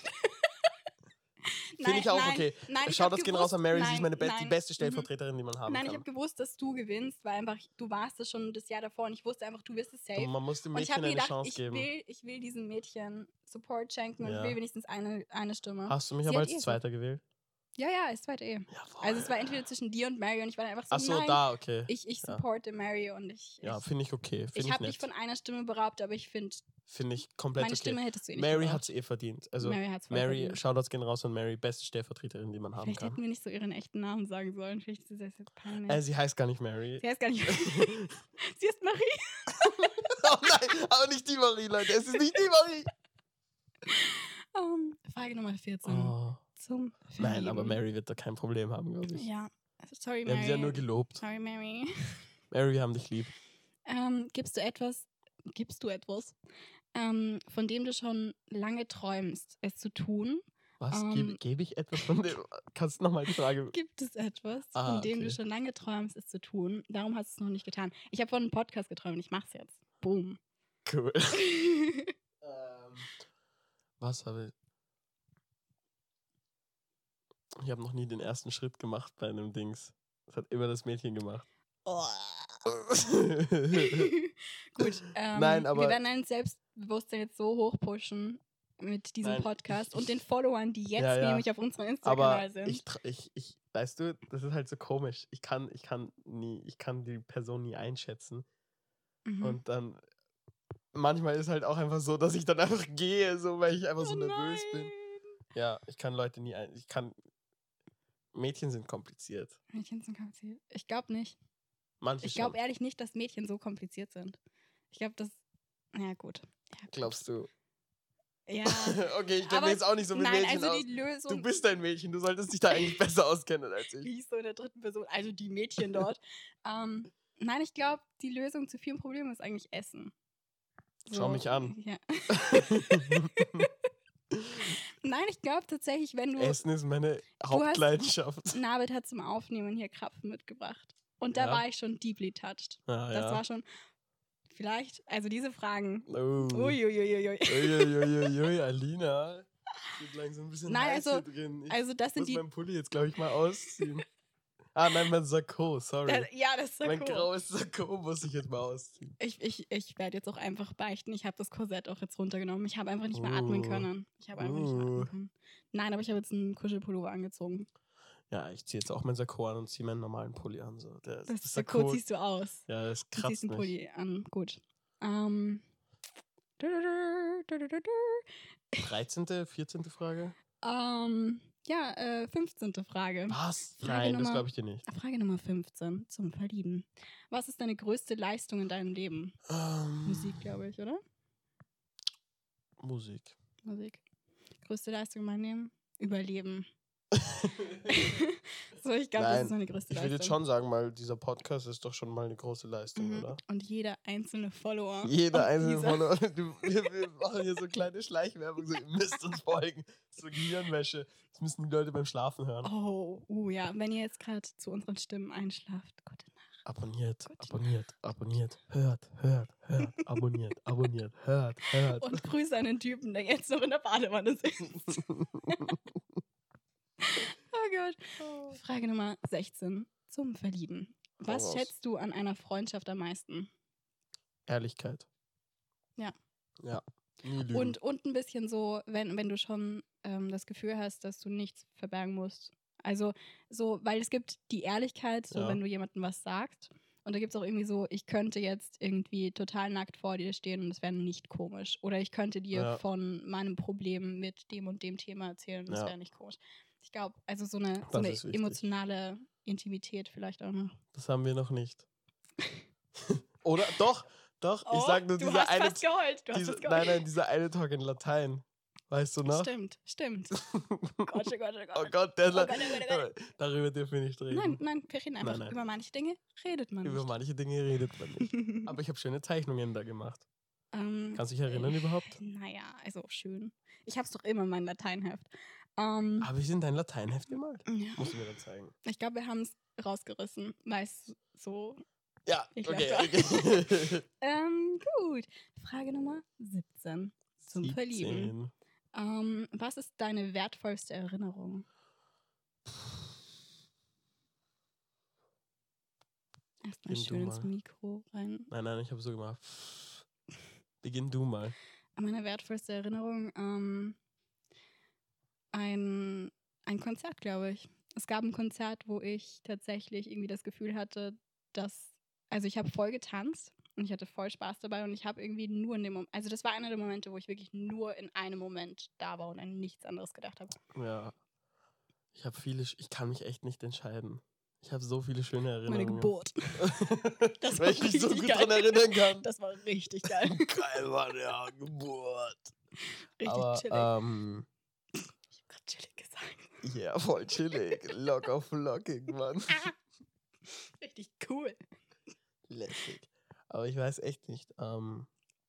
Finde ich auch nein, okay. Nein, ich Schau, hab das geht gewusst- raus an Mary, sie nein, ist meine be nein, die beste mhm. Stellvertreterin, die man haben Nein, ich kann. habe gewusst, dass du gewinnst, weil einfach, du warst es schon das Jahr davor und ich wusste einfach, du wirst es safe. Und man muss dem Und ich Mädchen habe eine gedacht, Chance ich geben. will, ich will diesem Mädchen Support schenken und Ja. ich will wenigstens eine, eine Stimme. Hast du mich Sie aber hat als eh so- Zweiter gewählt? Ja, ja, ist zweite Ehe. Jawohl. Also es war entweder zwischen dir und Mary und ich war dann einfach so, Achso, nein, da, okay. ich, ich Ja. supporte Mary und ich, Ja, ich, finde ich okay. Finde ich ich habe dich nett. von einer Stimme beraubt, aber ich finde, Finde ich komplett meine okay. Stimme hättest du eh nicht Mary gebraucht. hat es eh verdient. Also Mary hat's voll Mary, verdient. Shoutouts gehen raus an Mary, beste Stellvertreterin, die man haben Vielleicht kann. hätten wir nicht so ihren echten Namen sagen sollen. Vielleicht ist das jetzt peinlich. Äh, sie heißt gar nicht Mary. Sie heißt gar nicht. Sie ist Marie. Oh nein, aber nicht die Marie, Leute. Es ist nicht die Marie. Um, Frage Nummer vierzehn. Oh. Zum Nein, aber Verlieben. Mary wird da kein Problem haben, glaube ich. Ja, also sorry, Wir haben Mary. sie ja nur gelobt. Sorry, Mary. Mary, wir haben dich lieb. Ähm, gibst du etwas, gibst du etwas, ähm, von dem du schon lange träumst, es zu tun? Was? Ähm. Gebe geb ich etwas von dem? Kannst du nochmal die Frage... Gibt es etwas, Ah, von dem okay. du schon lange träumst, es zu tun? Darum hast du es noch nicht getan. Ich habe von einem Podcast geträumt, ich mach's jetzt. Boom. Cool. ähm, was habe ich... Ich habe noch nie den ersten Schritt gemacht bei einem Dings. Das hat immer das Mädchen gemacht. Oh. Gut, ähm, Nein, aber- wir werden dein Selbstbewusstsein jetzt so hoch pushen mit diesem Nein, Podcast ich- und den Followern, die jetzt Ja, ja. nämlich auf unserem Aber Instagram sind. ich, tra- ich, ich, weißt du, das ist halt so komisch. Ich kann, ich kann nie, ich kann die Person nie einschätzen. Mhm. Und dann, manchmal ist halt auch einfach so, dass ich dann einfach gehe, so, weil ich einfach so Oh nervös bin. nein. Ja, ich kann Leute nie ein, ich kann, Mädchen sind kompliziert. Mädchen sind kompliziert. Ich glaube nicht. Manche Ich glaube schon. ehrlich nicht, dass Mädchen so kompliziert sind. Ich glaube, das. Ja, gut. Ja, gut. Glaubst du? Ja. Okay, ich kenne Aber mich jetzt auch nicht so mit Nein, Mädchen also aus. die Lösung. Du bist ein Mädchen, du solltest dich da eigentlich besser auskennen als ich. Wie hieß so in der dritten Person, also die Mädchen dort. ähm, nein, ich glaube, die Lösung zu vielen Problemen ist eigentlich Essen. Schau mich an. Ja. Nein, ich glaube tatsächlich, wenn du... Essen ist meine Hauptleidenschaft. Navid hat zum Aufnehmen hier Krapfen mitgebracht. Und da Ja. war ich schon deeply touched. Ah, Das ja. war schon... Vielleicht, also diese Fragen... Oh. Uiuiuiui. Uiuiuiui, Alina. Es wird langsam ein bisschen Nein, heiß also- hier drin. Ich Also das sind muss die... meinen Pulli jetzt, glaube ich, mal ausziehen. Ah, nein, mein Sakko, sorry. Das, ja, das ist so mein cool. graues Sakko muss ich jetzt mal ausziehen. Ich, ich, ich werde jetzt auch einfach beichten. Ich habe das Korsett auch jetzt runtergenommen. Ich habe einfach nicht mehr atmen Uh. können. Ich habe einfach nicht mehr Uh. atmen können. Nein, aber ich habe jetzt einen Kuschelpullover angezogen. Ja, ich ziehe jetzt auch mein Sakko an und ziehe meinen normalen Pulli an. So. Der, Das, das Sakko ziehst du aus. Ja, das Du ziehst kratzt einen mich. Pulli an. Gut. Ähm. dreizehnte, vierzehnte Frage? Ähm, ja, äh, fünfzehnte Frage. Was? Frage Nein, das Nummer- glaube ich dir nicht. Frage Nummer fünfzehn zum Verlieben. Was ist deine größte Leistung in deinem Leben? Ähm, Musik, glaube ich, oder? Musik. Musik. Größte Leistung in meinem Leben? Überleben. So, ich glaube, das Nein, ist meine größte Ich würde Leistung. jetzt schon sagen, mal, dieser Podcast ist doch schon mal eine große Leistung, Mhm. oder? Und jeder einzelne Follower. Jeder auf einzelne dieser- Follower. Du, wir, wir machen hier so kleine Schleichwerbung, so, ihr müsst uns folgen. So Gehirnwäsche. Das müssen die Leute beim Schlafen hören. Oh, uh, ja. Wenn ihr jetzt gerade zu unseren Stimmen einschlaft, gute Nacht. Abonniert, Gut. abonniert, abonniert, hört, hört, hört, abonniert, abonniert, hört, hört. Und Grüße an den Typen, der jetzt noch in der Badewanne sitzt. Oh Gott. Frage Nummer sechzehn zum Verlieben. Was Hau raus. schätzt du an einer Freundschaft am meisten? Ehrlichkeit. Ja. Ja. Nie lügen. Und, und ein bisschen so, wenn, wenn du schon ähm, das Gefühl hast, dass du nichts verbergen musst. Also so, weil es gibt die Ehrlichkeit, so Ja. wenn du jemandem was sagst. Und da gibt es auch irgendwie so, ich könnte jetzt irgendwie total nackt vor dir stehen und es wäre nicht komisch. Oder ich könnte dir Ja. von meinem Problem mit dem und dem Thema erzählen und es Ja. wäre nicht komisch. Ich glaube, also so eine, so Das eine ist wichtig. emotionale Intimität vielleicht auch noch. Das haben wir noch nicht. Oder? Doch, doch. ich Oh, sag nur, du dieser hast eine. fast geheult. Du hast Diese, fast geheult. nein, nein, dieser eine Talk in Latein. Weißt du noch? Stimmt, stimmt. Gott, oh Gott, oh Gott. Oh Gott, der Oh Gott, oh Gott, oh Gott. darüber dürfen wir nicht reden. Nein, nein, wir reden einfach Nein, nein. über manche Dinge, redet man Über nicht. manche Dinge redet man nicht. Aber ich habe schöne Zeichnungen da gemacht. ähm, Kannst du dich erinnern äh, überhaupt? Naja, also schön. Ich hab's doch immer in meinem Lateinheft. Ähm, Habe ich in dein Lateinheft gemalt? ja. Musst du mir dann zeigen. Ich glaube, wir haben es rausgerissen, weil es so... Ja, Ich okay. glaub okay. Ähm, gut. Frage Nummer siebzehn. Zum Verlieben. siebzehn. Ähm, was ist deine wertvollste Erinnerung? Erstmal Beginn schön du ins mal. Mikro rein. Nein, nein, ich habe so gemacht. Beginn du mal. Meine wertvollste Erinnerung, ähm, ein, ein Konzert, glaube ich. Es gab ein Konzert, wo ich tatsächlich irgendwie das Gefühl hatte, dass, also ich habe voll getanzt und ich hatte voll Spaß dabei und ich habe irgendwie nur in dem Moment, also das war einer der Momente, wo ich wirklich nur in einem Moment da war und an nichts anderes gedacht habe. Ja. Ich habe viele, Sch- ich kann mich echt nicht entscheiden. Ich habe so viele schöne Erinnerungen. Meine Geburt. Das Weil war ich mich so richtig gut geil. dran erinnern kann. Das war richtig geil. Geil war der Geburt. Richtig Aber, chillig. ähm, Ich hab grad chillig gesagt. ja, voll chillig. Locker flockig, Mann. Richtig cool. Lässig. Aber ich weiß echt nicht. Ähm,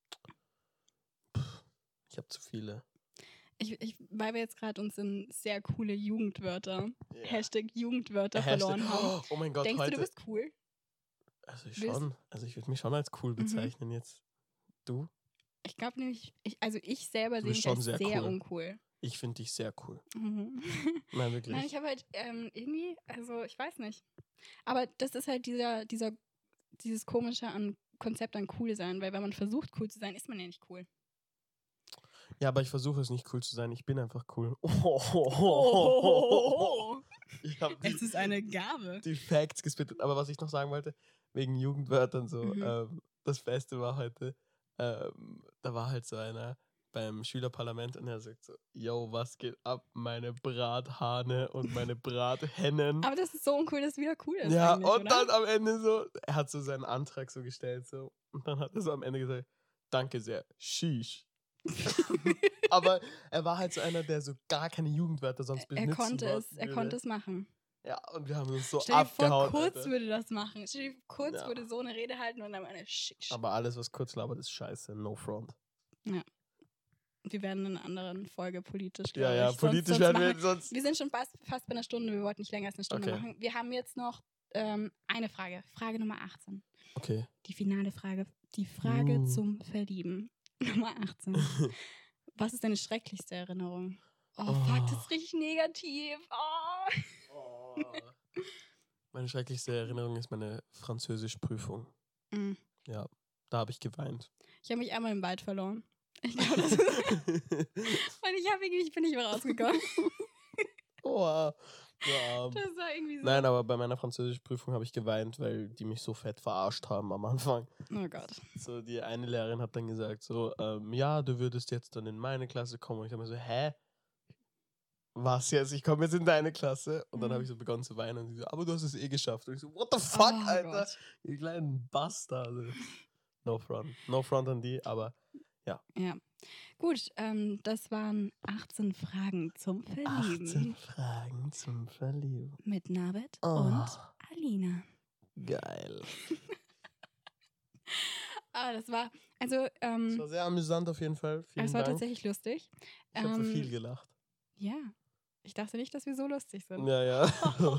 pff, ich habe zu viele. Ich, ich, weil wir jetzt gerade uns in sehr coole Jugendwörter, Ja. Hashtag Jugendwörter Hashtag- verloren haben. Oh mein Gott, Denkst heute. du, du bist cool? also ich willst- schon. Also ich würde mich schon als cool Mhm. bezeichnen jetzt. Du? Ich glaube nämlich, ich, also ich selber Du sehe bist mich schon als sehr sehr, cool. uncool. Ich finde dich sehr cool. Mhm. Nein, wirklich. Nein, ich habe halt ähm, irgendwie, also ich weiß nicht. Aber das ist halt dieser, dieser, dieses komische an Konzept an cool sein, weil wenn man versucht cool zu sein, ist man ja nicht cool. Ja, aber ich versuche es nicht cool zu sein. Ich bin einfach cool. Oh, Ich habe die, es ist eine Gabe. die Facts gespittet. Aber was ich noch sagen wollte, wegen Jugendwörtern so, Mhm. ähm, das Beste war heute, ähm, da war halt so einer beim Schülerparlament und er sagt so, yo, was geht ab, meine Brathahne und meine Brathennen. Aber das ist so uncool, dass es wieder cool ist. Ja, eigentlich, und oder? dann am Ende so, er hat so seinen Antrag so gestellt so und dann hat er so am Ende gesagt, danke sehr, sheesh. Aber er war halt so einer, der so gar keine Jugendwörter sonst er benutzen konnte es, wollten er würde. konnte es machen. Ja, und wir haben uns so Stell dir vor, abgehauen. Kurz Alter. würde das machen. Stell dir vor, Kurz Ja. würde so eine Rede halten und dann eine Shit. Aber alles, was kurz labert, ist scheiße. No front. wir werden in einer anderen Folge politisch, Ja, glaube ja, ich. politisch sonst, sonst werden wir machen, sonst. wir sind schon fast, fast bei einer Stunde, wir wollten nicht länger als eine Stunde Okay. machen. Wir haben jetzt noch ähm, eine Frage, Frage Nummer achtzehn. Okay. Die finale Frage, die Frage Uh. zum Verlieben. Nummer achtzehn. Was ist deine schrecklichste Erinnerung? Oh, Oh. fuck, das ist richtig negativ. Oh. Oh. Meine schrecklichste Erinnerung ist meine Französischprüfung. Mm. Ja, da habe ich geweint. Ich habe mich einmal im Wald verloren. Ich glaube, das ist weil ich, hab irgendwie, ich bin nicht mehr rausgekommen. Oh, ja. Das war irgendwie so. Nein, aber bei meiner Französischprüfung habe ich geweint, weil die mich so fett verarscht haben am Anfang. Oh Gott. So, die eine Lehrerin hat dann gesagt, so, ähm, ja, du würdest jetzt dann in meine Klasse kommen. Und ich habe mir so, hä? Was jetzt? Ich komme jetzt in deine Klasse. Und dann Mhm. habe ich so begonnen zu weinen und sie so, aber du hast es eh geschafft. Und ich so, what the fuck, Oh Alter? Gott. Ihr kleinen Bastarde. No front. No front an die, aber Ja. Gut, ähm, das waren achtzehn Fragen zum Verlieben. achtzehn Fragen zum Verlieben. Mit Navid Oh. und Alina. Geil. Ah, das war, also, Es ähm, war sehr amüsant auf jeden Fall. Vielen es war Dank. tatsächlich lustig. Ich habe ähm, viel gelacht. Ja, ich dachte nicht, dass wir so lustig sind. Ja, ja.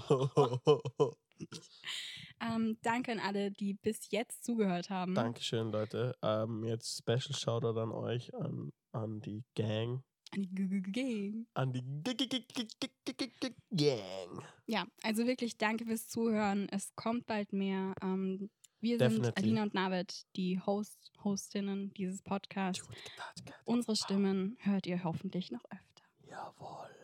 Ähm, danke an alle, die bis jetzt zugehört haben. Dankeschön, Leute. Ähm, jetzt Special Shoutout an euch, an, an die Gang. An die G- G- G- Gang. An die G- G- G- G- G- G- G- G- Gang. Ja, also wirklich danke fürs Zuhören. Es kommt bald mehr. Ähm, wir sind Definitely. Alina und Navid, die Host, Hostinnen dieses Podcasts. Unsere Stimmen hört ihr hoffentlich noch öfter. Jawohl.